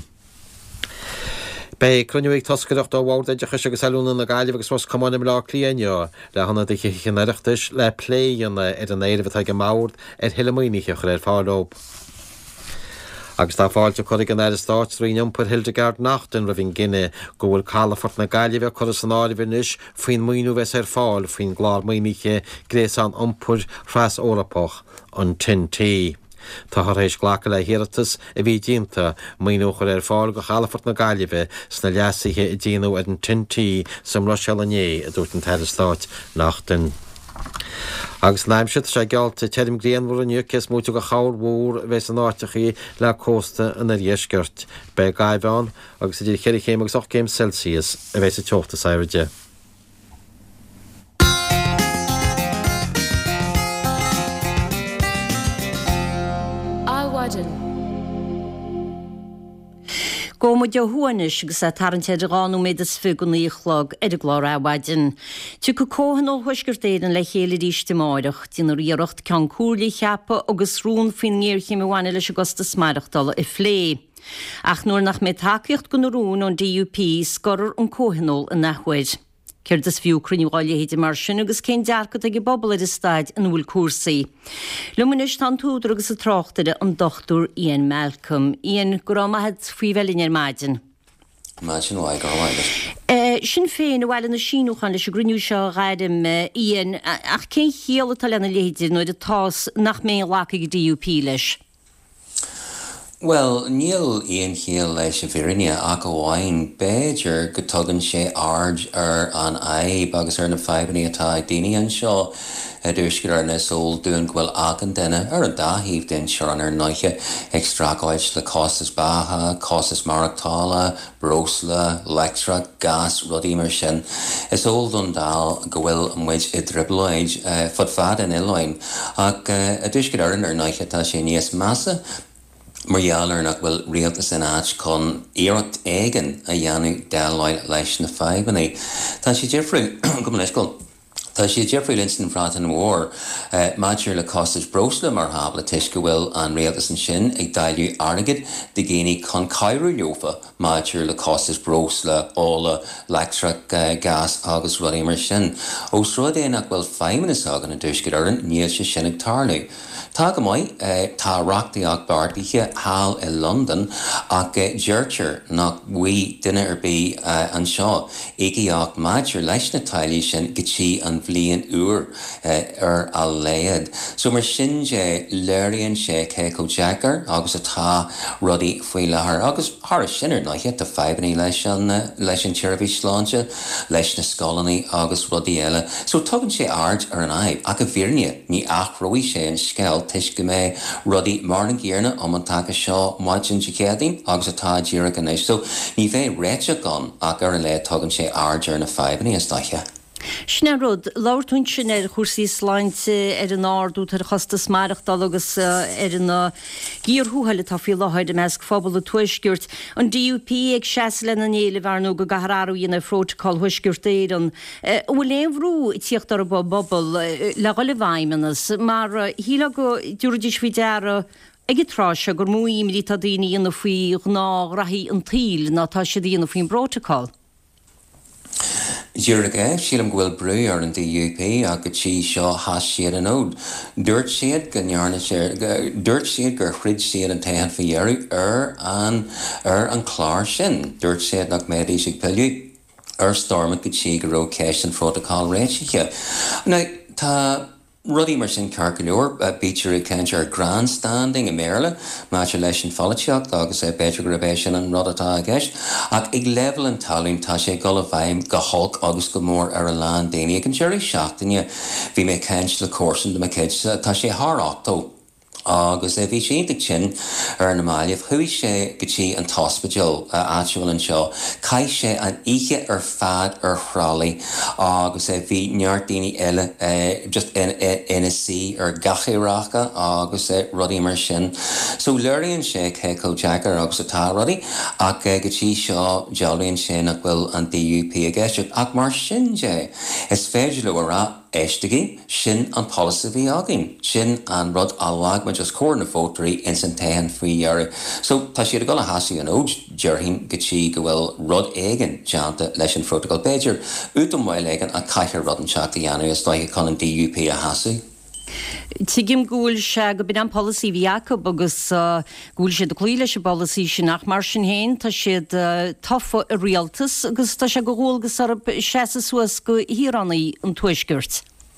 Bei cruniuigh toscareacht ó bhádaideachas agus eúna na gaiileh agus mas cumána le líoneo le hanna d chinaireachtas le pléanna ar an éirih go máir ar hiilemoíineach ar fálób. Agus tá fáilte chuig an éir stáit trí iompar Hildegard nachtain ra bhín Gine go bhfuil callafort na gaiileh chu san áirhnis faoin muoinú bheits ar fáil faoin gláir muoiniche grés an iompur fras órapach an tintí. Tá rééis ghlacha le hiirtas a bhí dínta muoinúchar ar fáil go chalafort na gaiileh sna leasaithe i ddíanú ar an tintí sam Rosellané a dúirt an teir stáit nachtain. Agus naimseid sé gealta teirm gréanmhór an nuchas múte go chair mhór bheits an áiteachí le cósta an a dhéisgurt be gaibhán agus idir chéir chéim agus ochcéim Celsius a bheits a teochta sairide. Go mu de thuanis agus a tarinteidir gáú méid is fugan íchlog ar a glár áhaidin. Tu go cóhan ó thuisgur déan le chéile ríiste máireach dínar íirecht cean cúrlaí cheappa agus rún fin níorchéim bhhaine leis agusta smairiachtála i phlé. Ach nuair nach mé takeíocht go narún an D U P scorir an cóhanól in nachhuid. Ceir is fiú cruniúáile héidir mar sin agus cén dearcad ag bobbal ar isteid an bhfuil cuasaí. Luminis tan túdar agus a tráchtaide an dochtúr Ian Malcolm. Ian, go raibh faoi bhelín ar maidin. Maidin bhaid go bhaid. Sin féin bhile na síúchan leis gruniú seo gaidim Ian ach cén chéala tal lena léidir nó de tás nach mé láca go D U P leis. Well, níl íon chéal leis a bhírinne ach go bhhain béidir go tugann sé ard ar an aib agus ar na febannaí atá daoine an seo a dúisgur ar na sóil dún go bhfuil agan duine ar an dáthíomh den seo an ar naiche extraáid le costas batha, costas marachtála, brósla, lectra, gas, rudí mar sin. Is óil don dal go bhfuil an muid i dribleid fud fad in Iloin ach a dúisgur ar an ar naiche tá sé níos massa Margheallar nach bhfuil rialtas in áit chun éireacht éigean a dhéanú deáil leis na febannaí. Tá sé difriú go leis go Tá sé Jeffrey Linston Fraten War, uh, Mair le Costas Brosla mar habla tuis go bhfuil an réaltas an sin ag dailú airgid de géine con Cairú leofa Mair le Costas Brosla óla electric uh, gas agus rudí mar sin. Os rud é nach bhfuil feimimenas agan an dúisgid aran níl sé sin ag tarnú. Tá go maiid uh, tá reachtaíach bartbíthe hall i London ach uh, deirtear nach bhui duine ar bí uh, an seo éigeach Mair leis na tailí sin gotí an bblion uair uh, ar a léad. So mar sin sé léiríonn sé Keiko Jackar agus atá rudaí faoi lethar agus thar sinar naithe tá feibhní leis an uh, leis an tíirbhí sláinte leis na scolaní agus rudaí eile. So tugann sé ard ar an aib ach a bhíorne ní achróí sé an scéil tuis go mé rudaí mar an ggéarna am an take seo maidin sicéadaín agus atá díra ganéis. So ní bheith réite gan ach ar an le tugann sé ard ar na feibhní is daiche. Sna rud, láirtún sin ar chuirsaí sláinte ar an áardú tar chostas maireachtal agus ar an gíorthúthaile tá fiú láthid a measc fphobal a tuaisgirt. An D U P ag seas le na néile bharnú go gaharú íonna frótáil thuisgirt éan. Bhfuil léomhrú tíocht ar ba bobbal le go le bhaimimenas, mar híla go dúradís fao deara ag tráise gur múimlí tá daoine íonna faoi ná rathí an tíl ná tá sé díonna faoin brótáil. Dúrige sílam gohfuil brú ar an D U P a go tí seo has siad an ód. Dúirt siad go nearna sé dúirt siad gur chrid siad an tahan faoiarú ar an ar an chláir sin. Dúirt siad nach méidí sig peiliú ar stormad go tí go ró ceist an frótáil réitiche. Now tá rudí mar sin cear go leor bítear céint ar grandstanding i Maryland, Mair leis an folateacht agus é beidir go raibh sin an rud atá a gceist, ach ag level an talún tá sé go le bhaim go hulk agus go mór ar a lán daoine ag an deirí seachtaine bhí mé céint le cósan de céid tá sé thráchtó. Agus é bhí sé ag sin ar na máileh chuí sé go tí an hospital áitiúil an seo, cai sé an ihe ar fad ar chrálaí agus é bhí neart daoine eile just ina sí ar gachéireacha agus é rudaí mar sin. So léiríonn sé Keiko Jackar agus atá rudaí ach go tí seo dealaíonn sé nach bhfuil an D U P a gceiste ach mar sin sé is féidir le rá Eistigí sin an policy bhí agin, sin an rud allag me just cór na fótarí in san tahan faoihearú. So tá siad go le hasí an óid dearhín go tí go bhfuil rud éigen teanta leis an frótáil Beidir út an mhail éigen a caiithir rud an seachta dhéanú is dóigh chun an D U P a hasú. Tigim gúil se go bin an policy bhí Jacob agus gúil sé do clíile se policy sin nach mar sin héin tá siad tofa a rialtas agus tá se go ghúilgus ar seasa suas go hírannaí an tuaisgirt.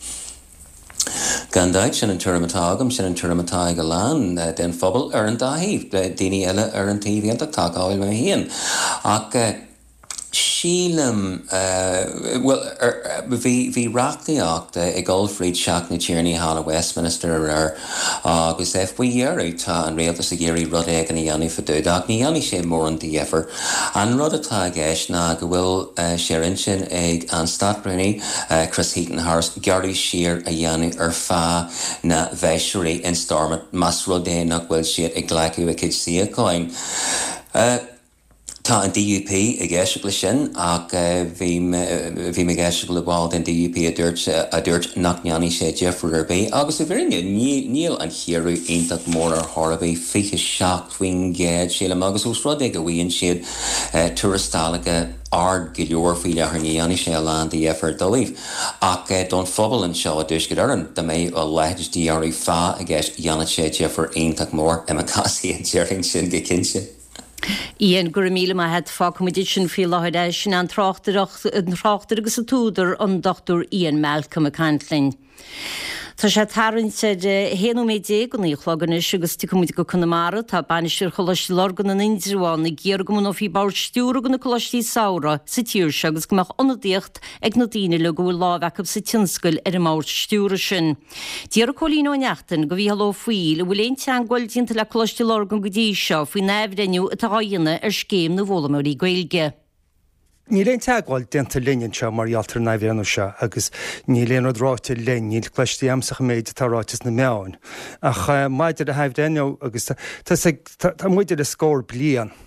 Gandaid sin an tuairmetágam sin an tuairmetá go lán den phobal ar an daithí daoine eile ar an tíhíonnta tágáil me híon. Ach sílam uh, well er, bhí bhí reachtaíocht ag Goldfried seach na tíirní hála Westminster ar agus F B I tá an réaltas a géirí rud ag an dhéanú faúd ach ní dhéanú sé mór an díefar. An rud atá gceist ná go bhfuil uh, sérin sin ag an Stadbrunny uh, Chris Heaton Harris gearí siar a dhéanú ar fá na bheisiúí in stormad mas rud é nach bhfuil siad ag ghlaicú a cid siaáin. Uh, Tá an D U P i gceiste le sin ach bhí me gceiste le bháil den D U P a dúirt a dúirt nach neanaí sé Jeffrey ar bé agus a bhírinne níl an chiaarú aonach mór ar thorabí fiche seach faoin géad sílam agus ús rud ag go bhíonn siad tuarastálacha ard go leor faoi lethar níanaí sé lán D F ar dóibh ach don phobal an seo a dúis go aran de mé a leithis díarí fá a gceist dhéanana sé Jeffrey aonach mór am a casí an dearling sin go cinse. Íon gur míle mai het fá comidid sin fi láid é sin an tráchtar agus a túidir an dochtúr Ian Malcolm a Cantlin. Tá sé tarintse héanú mé dé go íchlagan is agus tí comid go Connemara tá banisir choláistí lorgan an Indiráin na ggéar go mna fhí bar stúra go na choláistí saora sa tíir se agus gomach onadíocht ag na daine le go bhfuil lábhecab sa tinscoil ar máirt stúra sin. Díar a cholín ó neachtain go bhí halló faoi le bhfuil éon teangháil dínta le choláistí lorgan go dtí seo faoi neamhdeniu atá dhéanana ar scéim na bhlamairí gaeilge. Ní léon teagháil denta líonn seo mar altar naimhhéanú seo agus ní léon ráte linn níl cleistí amsach méid tárátas na meáin. Ach maidir a haimh déine agus tá muidir a scór blian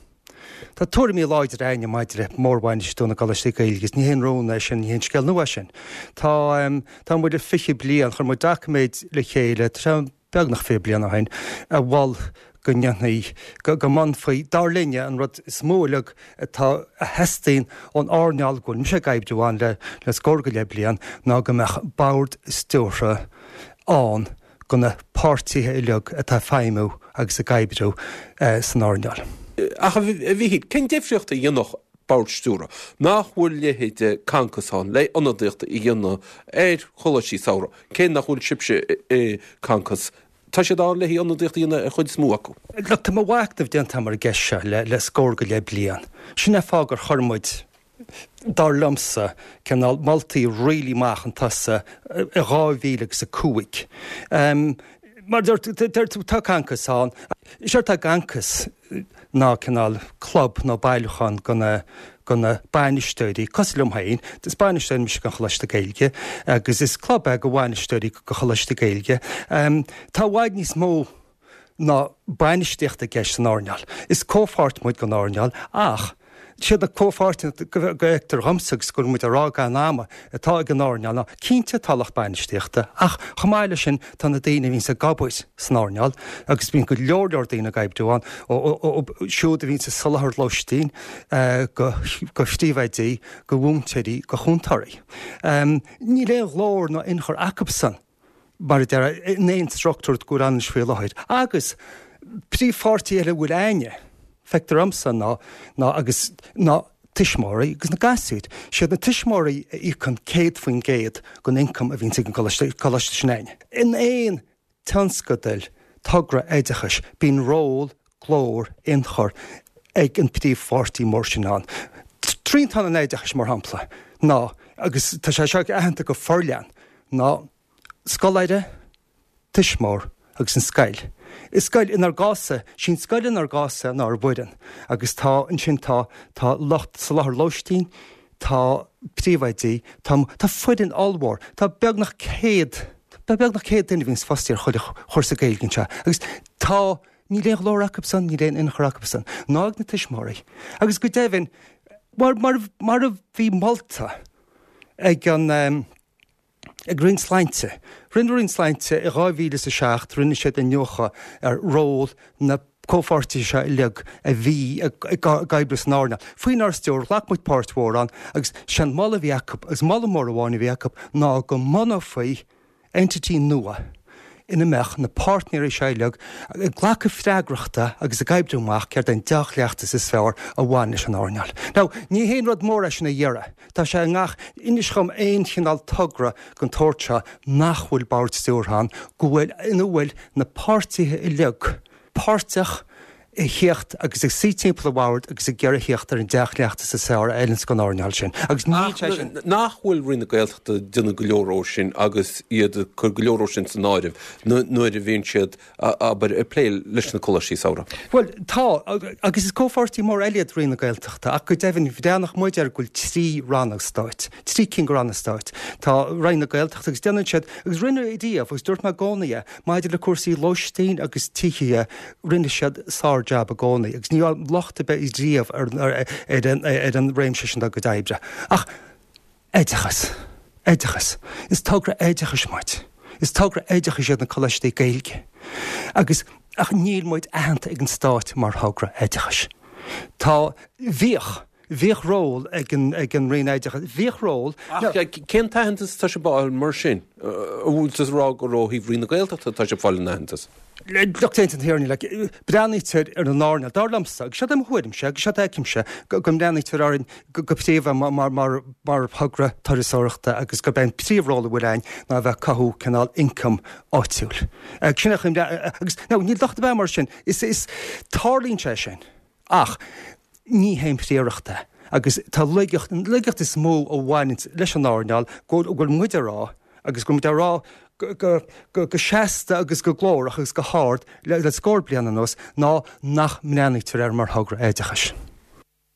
Tá tuair mí láid aine maidre mórhhain stúna galiste gailgus, ní hen róna sin hén scel nu sin. Tá Tá muid a fiche blian chu mu daméid le chéile beag nach fé blian a hain a bháil gonnenaí go go man faoi darlinne an rud smóleg tá a hestain ón áneall gon sé gaibúáin le le scóga le blian ná go meach bád stúre an gona pártithe ileog atá féimú agus a gaibú san áneall. A bhí híd cén défriocht a dionach báirstúra. Nach bhfuil lehéide cancasán le anadíochta i dionach éir cholasí saora. Cén nach bhfuil sibse cancas. Tá sé dá le hí anadíochta dionach a chuid smú acu. Le tá bhhaachtamh den tamar geise le le scóga le blian. Sinna fágur chormuid dar lumsa canál Maltaí rilí máchan tasa a ráhíleg sa cuaig. Mar tá cancasán, sé tá gancas ná canál club ná bailúchan gona gona bainisteúí coslum hain, Tás bainisteúin mis go cholaiste gailge, agus is club a go bhainisteúí go cholaiste gailge. Tá bhaid níos mó ná bainisteachta geist an áneall. Is cófart muid go áneall ach siad na cófáirtin go étar hamsagus gur muid ará gan náma atá an áneall ná cínte talach bainisteachta ach chamáile sin tá na daine hín sa gabbuis san áneall agus bín go leorleor daine gaibúáin ó siúd a hín sa salahar loistín go go stíomhaidí go bhúmteirí go chúntarí. Ní le lór ná inchar acabsan mar d néon struchtúirt go an sfé láid. Agus príomhfartaí eile bhfuil aine feictar amsan ná ná agus ná tiismóirí agus na gasúid. Siad na tiismóirí í chun céad faoin géad gon incom a bhín sig an choiste snéine. In éon tanscadil tugra éidechas bín ról, glór, inchar ag an príomhfartaí mór sin an. Trín tan an éidechas mar hampla. Ná agus tá sé seach ahananta go forlean ná scoláide, tiismór agus an scail. Is scail inar gása, sin scail inar gása ná ar buidan, agus tá an sin tá tá locht sa láthar loistín, tá príomhaidí, tá tá fuidin allmhór, tá beag nach céad, tá beag nach céad duine bhín fastíar chuide chósa gailginnse, agus tá ní léon lór acabsan, ní léon inchar acabsan, nág na tiismóirí. Agus go déhann mar mar mar a bhí Malta ag an um, ag rinsleinte. Rinn rinsleinte i ráhíle sa seacht rinne sé an niocha ar ról na cófartí se ileag a bhí a gaibras nána. Fuoin ar stúr lachmuid párthór an agus sean mala bhíacab agus mala mór bháinna bhíacab ná go mana faoi entity nua ina meach na partneir se ileag a ghlacha freigrachta agus a gaibdúmach cear den deachleachtas is fearr a bháine an áneall. Ná, ní héon rud mór sin na dhearra. Tá sé ngach inis chum éon chinál tugra gon tóirte nachhfuil báirt stúrhan go bhfuil ina bhfuil na pártaithe ileag páirteach i chéocht agus ag sí timppla bhhaid agus a ggéir chéocht ar an deachleachtas sa saoir eilens go áneall sin. Agus nachhfuil rinne gailta duna go leoró sin agus iad chu go leoró sin san áirih nuair a bhíonn siad aber i pléil leis na colasí saora. Well, tá agus is cófartaí mór eiliad rinne gailteachta ach go dehann bhdeannach muid ar gúil trí rannach stáit, trí cin ranna stáit. Tá rinne gailteachta agus deanann siad agus rinne idíomh agus dúirt me gánaí maidir le cuasaí loistín agus tithe rinne siad sár jab a gcónaí, agus ní lochta be is díomh ar an réimse sin a go daibre. Ach, éidechas, éidechas, is tugra éidechas maid. Is tugra éidechas siad na choiste gailge. Agus ach níl muid ahananta ag an stáit mar thugra éidechas. Tá bhíoch, bhíoch ról ag an réon éidechas, bhíoch ról. Cén tahantas tá sé báil mar sin? Bhúltas rá go ró híh rinne gailteachta tá sé fáil nahantas. Lochtéint an hirirní le breannítir ar an nána darlamsa, se am chuidim se, se éicimse go breannítir áin go príomh mar thugra taráireachta agus go ben príomhrála bhfuilein ná bheith cathú canál income áitiúil. Sinna agus ná ní dochta b mar sin is is tálín sé sin ach ní héim príomhreachta agus tá ligecht is mó ó bhhaint leis an áneall go bhfuil muide rá agus go muide rá go seasta agus go glór agus go háard le le scór blianana nos ná nach mneanigtar ar mar thugra éidechas.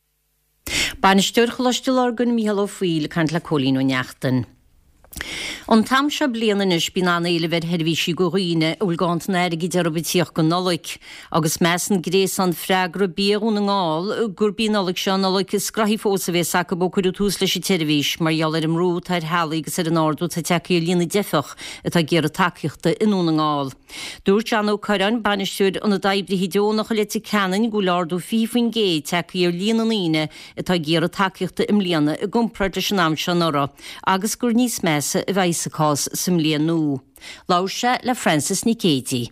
Bainisteoir cholaiste lágan míhall ó faoil cant le cholín ó neachtain. An tam se blianais bí anna ile bheit hervíisi goghine úl gant neirigi dearbetíoch go nolik, agus messen grés an freigra bíún an gáil gur bí nolik se nolik is skrahí fósa bheith sac bo chuú tús leis televís, mar jaller im rút ar helagus ar an ardú tá teí lína defach atá géar a takeíochtta inún an gáil. Dúirt an ó choran banistúr an a daibri hidónach a leti canan go lardú fífin gé teí ar lína íine atá géar a takeíochtta im líana a gomprad leis an am se nora, agus gur níos mesa a bheith cás sim líon nó. Láise le Francis Nicéti.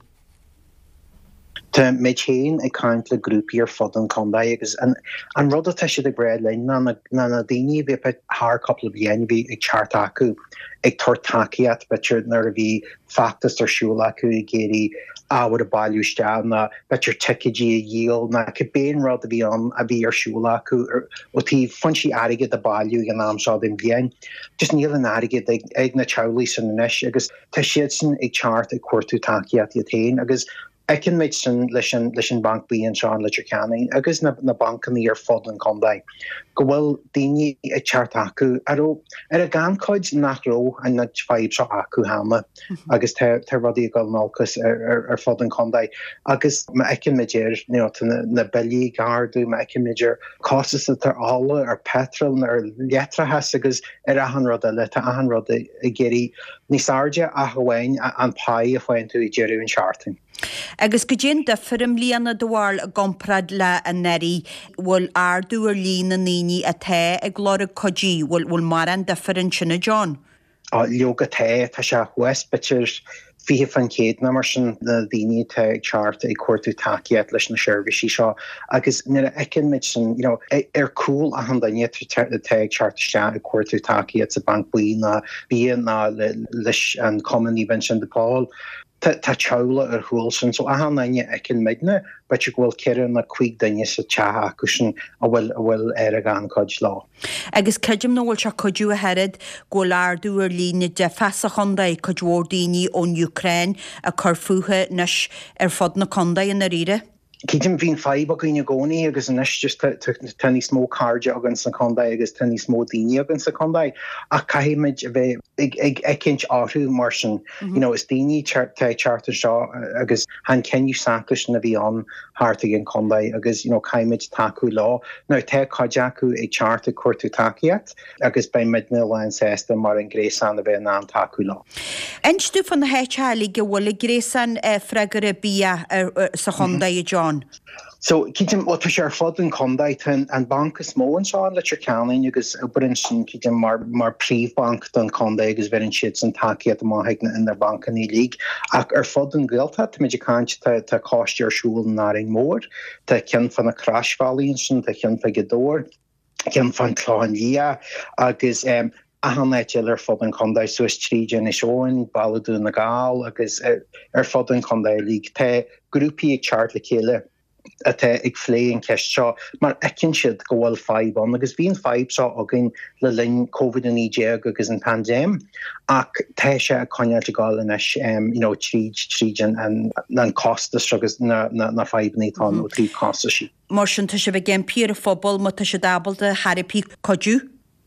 Tá mé chéin ag caint le grúpi ar fod an condá agus an an rud atá siad ag bread le na na daoine bhí pe haar couple blian bhí ag chart acu ag tortakiat betir nar a bhí factus arsúla acu i géirí áhar a bailúiste na betir tecidí a díal na cibéan rud a bhí an a bhí arsúla acu ó tí fansi aige a bailú an am seo den blian. Just níl an aige ag na cholaí san inis agus tá siad san ag chart ag cuatú takiat i tain agus Ekin meid sin leis an bank bíon seán le canning, agus na, na bankaní ar fod an condai. Go bhfuil daoine ag teart acu ar ar a gancoid nachró an na fáib seo acu hama, agus tar rudí gal nálcas ar, ar fod an condai. Agus ma ekin meidir na, na belí gardú, ma ekin meidir costas tar ála ar petrol ar letrahas agus ar ahan rud a le ahan rud a géirí níos airde a hahain an pai a fáin tú i ddíirú an searting. Agus go dén deferim líana doháil a gomprad le a neri bhfuil ardú ar lína níní a té ag glóra codí bhfuil bhfuil mar an deferin sinna John. Á leoga té tá se hues bitir fihe fan céad na mar sin na daoine te ag chart ag cuatú takiat leis na seirbhísí seo agus ní a ecin mid sin, you know, ar cool a han daine te ag chart se ag cuatú takiat sa bank buí na bíon na leis an common even sin de Paul. Tá teola ar thuúilsin, so a naine ecin midne, bet you bhfuil ceann na cuig daine sa teatha acu sin a bhfuil a bhfuil ar a gan coid lá. Agus ceidim nó bhfuil se coidú a herid go lardú ar lína de fesa chundaí coidhór daoine ón Ukraine a chur fuatha nes ar fod na condaí in a riire. Cítim bhín fáib a gine gcónaí agus inis just tanní smó cardide agan sa condaí agus tanní smó daoine agan sa condaí a caiimiid a bheith ag ecint áthú mar sin, you know, is daoine te charter seo agus han ceniu saclis na bhí an háirrtaigh an condaí agus, you know, caiimiid taú lá. Now te caide acu ag charta cuatú takiat agus bei midna lein sésta mar an gréasan a bheith ná an taú lá. Einstú fan na héiteálaí go bhfuil gréasan freigar a bia sa condaí John. So kitim wat sé ar fod an condait an bank is mó an seán le canning agus oberin sin kitim mar mar príomhbank don condai agus verin siad an takeíad má heagna in der bankan í líg ach ar fod an gilta meidir kaint tá costi ar siúl ná ein mór, tá cin fan a crashvalín sin, tá cin fa gedóir, cin fan chláin lia agus um, a hannéil ar fod an condai suas trígin is óin, balladú na gáil agus ar fod an condai líg te grúpi ag chart le chéile a te ag flé an ceist seo, mar ecin siad go bhfuil fáib an, agus bhíon fáib seo agin le linn COVID an níéag agus an pandéim, ach te se a coineil a gáil inis, um, you know, tríd trígin an, an costas agus na, na, na fáib nétán ó trí costas sí. Mar sin tá se bh gén pír a fphobal má tá se dábalta Harry codú?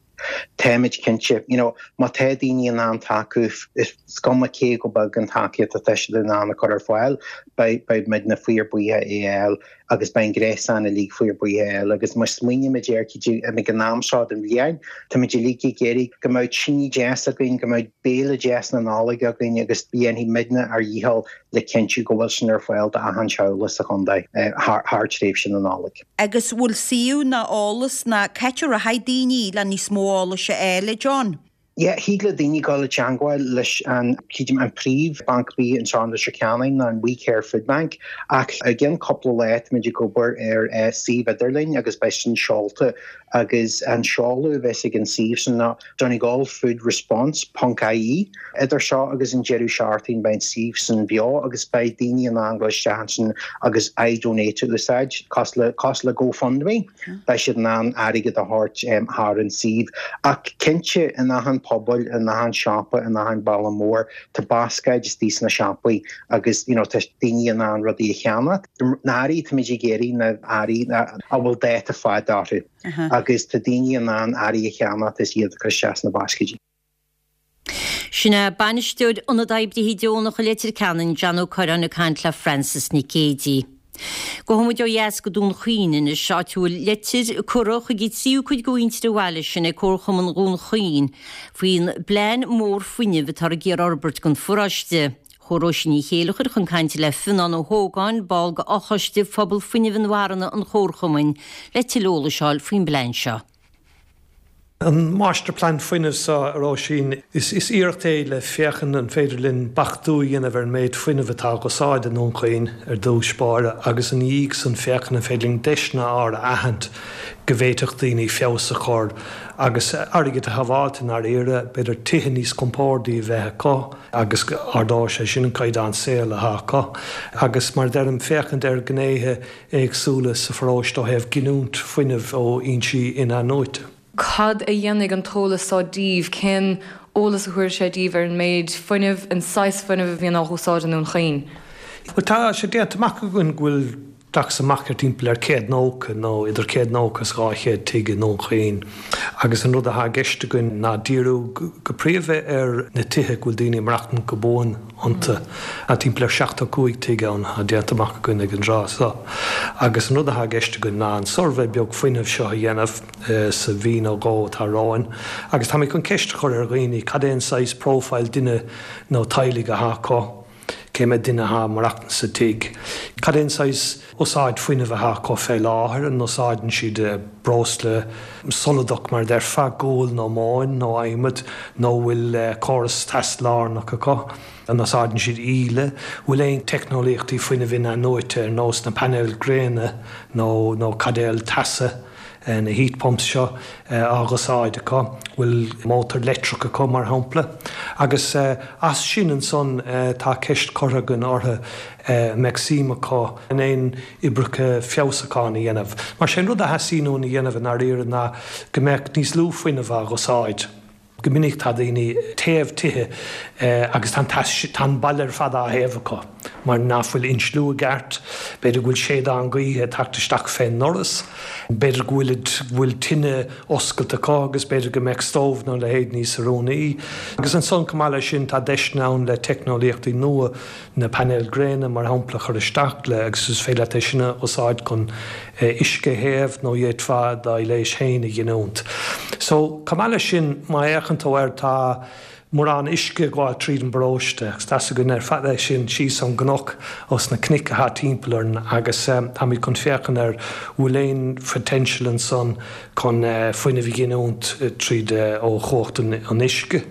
Téimiid cinse, you know, má té daoine an an taú is scoma cé go bag an takeíad a teisi den anna chu ar fáil bei mid na fuiar buíthe éil agus ben gréasan a lí fuiar buíthe agus mar smuoine me déirciú a me gan náam seo an bbliain, Tá meidir líí géirí go mbeid sinní jazz a goin, go mbeid béle jazz na nálaigh a goin agus bíon hí midna ar dhíhall le cinú go bhfuil sin ar fáil a an seolas a chundaid thar tréimh sin an nálaigh. Agus bhfuil siú na álas na ceitear a haidíní le níos mó ála se éile John. Yeah, híle daoine gáil teangáil leis an cíidim an príomh bank bí an seán le canning na an We Care Food Bank ach gin coppla leit meidir gobar ar sí Idirlín agus bei sin seolta agus an seáú bheits ag an síomh san na Donegal Food Response Pont.I idir seo agus an jeú seartín bein síomh san bheo agus bei daoine an Anglis Johnson agus I donate to the side cos le GoFundMe bei siad ná aige a hart um, haar an síomh ach cinse in ahan pobl in na han shoppa in na han Ballamore to basca just these na shoppa agus, you know, to daoine an an rudí a cheanna náí to meidir géirí na áí a bhfuil déit a fáid dátu agus to daoine an an áí a cheanna is iad a seas na bascaidí. Sinna banisteúd anna daibdí hídeónach a letir canan Janó Coranna Cantla Francis Nicédi. Go hamid o ias go dún chuoin is seáúil letir choch a git siú chuid goint de bhile sin e chorcham an gún chuoin, faoin blein mór fuine tar a géar Albert gon furaiste. Choró sin í chéalachar chun cainte le fin an ó hógáin bal go achaiste fphobal fuine van warna an chórchamain le tilóla seáil faoin blein seo. An masterplan fuineh sa ará sin is is íirecht é le féchan an féidir linn bachtú dhéanamh ar méid fuineh atá go sáid an ónchain ar dó spáire agus an íag san féchan an féidirling deisna ára ahand go bhhéiteach daoine feabhsa chóir agus airgid a haháiltain ar éire beidir tithe níos compórdaí bheithe có agus ardá sé sin an caiid an saoil a có agus mar d an féchan ar gnéithe agsúla sa fráist ó hebh ginúnt fuineh ó insí ina nóite. Cad a dhéannig an tólas á díomh cin ólas a chuir sé díomh ar an méid fuineh an sais fuineh a bhíon áhuaáid an chain. Tá sé déanta amach gon ghfuil dach sa machar timppla ar céad nócha nó idir céad nóchas gáchéad tuige nó chain. Agus an rud a geiste gon ná díú go príomheh ar na tithe ghfuil daoine marachtan go bóin ananta a timppla seachta cuaig tuige an a déanta amach gon ag an rás. Agus an rud a geiste gon ná an sorveh beag fuineh seo a dhéanamh sa bhín ó gá táráin. Agus tá chun ceiste chuir ar ghaoine cad éon sais prófáil duine nó tailig a háá. Céime duine ha marachtan sa tiig. Cad éon sais osáid fuineh a có fé láthair an osáidan siad bros le soladach mar d ar fagóil nó máin nó aimimid nó bhfuil choras test lánach aá. An osáidan siad íle, bhfuil éon technolíochtaí fuineh in nóite ar nós na panel gréine nó nó cadéil tasa na heat pumps seo agus áid aá bhfuil mótar letricha có mar hampla. Agus as sin an son tá ceist choragan ortha meagsímaá in éon ibricha feabhsaáin i dhéanamh. Mar sé rud a heasíú na dhéanamh an aíir na go mbeadh níos lú fuineh agus áid. Go minic tá daoine taobh tithe agus tá ballir fada a héamhaá. Mar náfuil inslú a gceart, beidir bhfuil séad an gaíthe taisteach féin noras, beidir bhfuil tinine oscailte cá agus beidir go meid stómh nó le héad níos arónaí. Agus an son cumáile sin tá deisnán le technolíochtaí nua na panel gréine mar hampla chur isteach le agus is féile sinna osáid chun isce héamh nó dhéadfad a lééis héine gginúnt. So cumáile sin má échantá tá mar an isce gáil tríd an bróiste, agus tá go ar fada sin síos an gnách os na cnicatha timpplairn agus tá mí chun féchan ar bhfuil potential an son chun fuineh gginúnt tríd ó chócht an isce.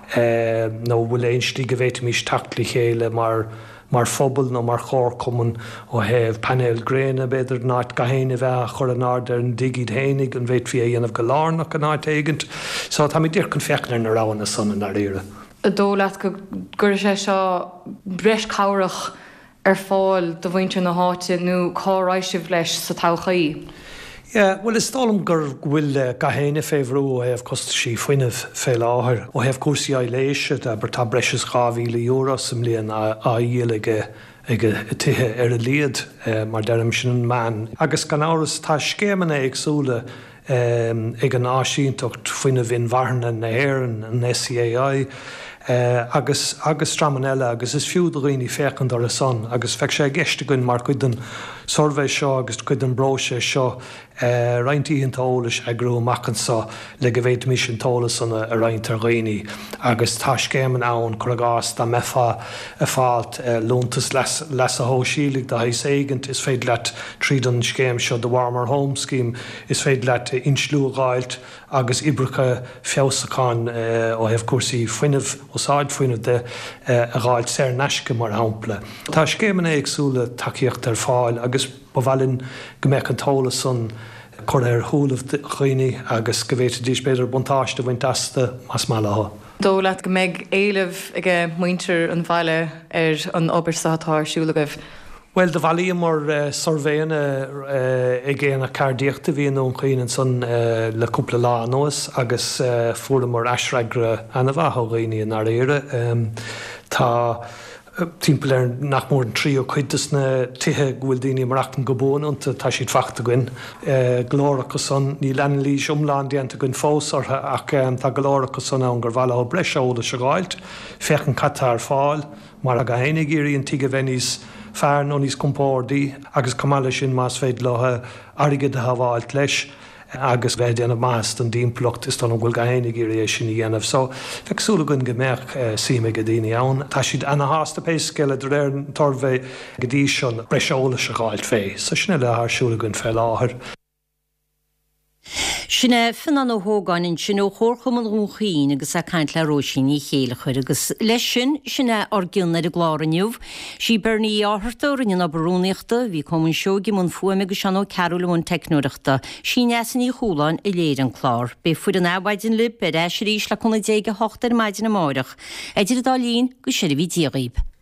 nó bhfuil éon tí go bhhéit mís tactla chéile mar mar fphobal nó mar chóir cuman ó hebh panel gréine beidir náid go héine bheith chur an ád ar an digid hénig an bhéit fé dhéanamh go lánach an áid éigent, so tá mí dtír chun fechnar na rána san an aíire. A dólaat go gur sé seo breis cáireach ar fáil do bhainte na háte nó cáráisih leis sa táchaí. Yeah, well is stálam gur bhfuil uh, gahéine féhrú ó hebh costa sí fuineh fé láthair ó hebh cuasaí éiléise a bar tá breis gáhíle euro sem líon a dhéalaige ag tuthe ar a líad uh, mar deirm sin an man. Agus gan áras tá scémanna agsúla um, ag an áisíntocht fuineh in bharna na éan an S C A I. Uh, agus agus stramanile agus is fiúd roioine féchan ar a son, agus feic sé gceiste gon mar chuid an sorvéh seo agus chuid an bróise seo uh, reintííon tólas agrú machchansá le go bhéid mis an tólas san a reintar roioine, agus tá scéman ann chu gás tá mefa a fáilt uh, lúntas les, les a hósílig de hais éigent is féad leit tríd an scéim seo de Warmer Home Scheme is féad leit uh, inslú gáilt agus ibricha feabhsaáin uh, ó hebh cuasaí fuineh osáid fuineh de uh, a gáil séir neisce mar hampla. Tá scéman éagsúla takeíocht ar fáil agus ba bhhailinn go mbeadh an tólas san chur ar thuúlah chuoine agus go bhhéidir díos beidir buntáiste bhaint asta mas málatha. Dólaat go méid éileh ag muintear an bhaile ar an obairsatáirsúlagah. Well, de bhí mar uh, sorvéine uh, ag géana cardíochta bhíon ón chuoine san uh, leúpla lá nóas agus uh, fula mar eisreagra ana bhathghoine an aréire. Um, tá timppla nach mór an trío chuitas na tuthe bhfuil daoine marachtan go bónanta tá siad fachta goin. Glórachas san ní lean lís umláin déanta gon fósartha ach tá glórachas san an gur bhela ó breisióla se gáilt, fechan catar fáil, mar a go hénig írí an tiige bhenís fearn ó níos compórdaí agus cumála sin más féid lethe airigid a haháilt leis. agus bheith déanamh más an dímplocht is an bhfuil gahénig éis sin dhéanamh. So feagsúla gon gombeach síime go daoine ann. Tá siad ana hásta péisceile de réir an torbheith go dtí sin breisiolalas a gáilt fé, sa sinna le thsúla gon fé láthair. Sinna finan ó hógáin sin ó chórcham an rúchaín agus a caiint le róisiín í chéile chuir agus leis sin sinna orgilna de gláraniuh, sí bernaí áthirta rinne na barúneachta, bhí cumann seogi mun fuaime agus an ó ceúla mún technúireachta, sí neasan í chúláin i léir an chlár. Bé fuair an áhaidin lib be éis rís le chuna déige hochtar maidin na máireach. Idir dá líon go siir bhí díaghaib.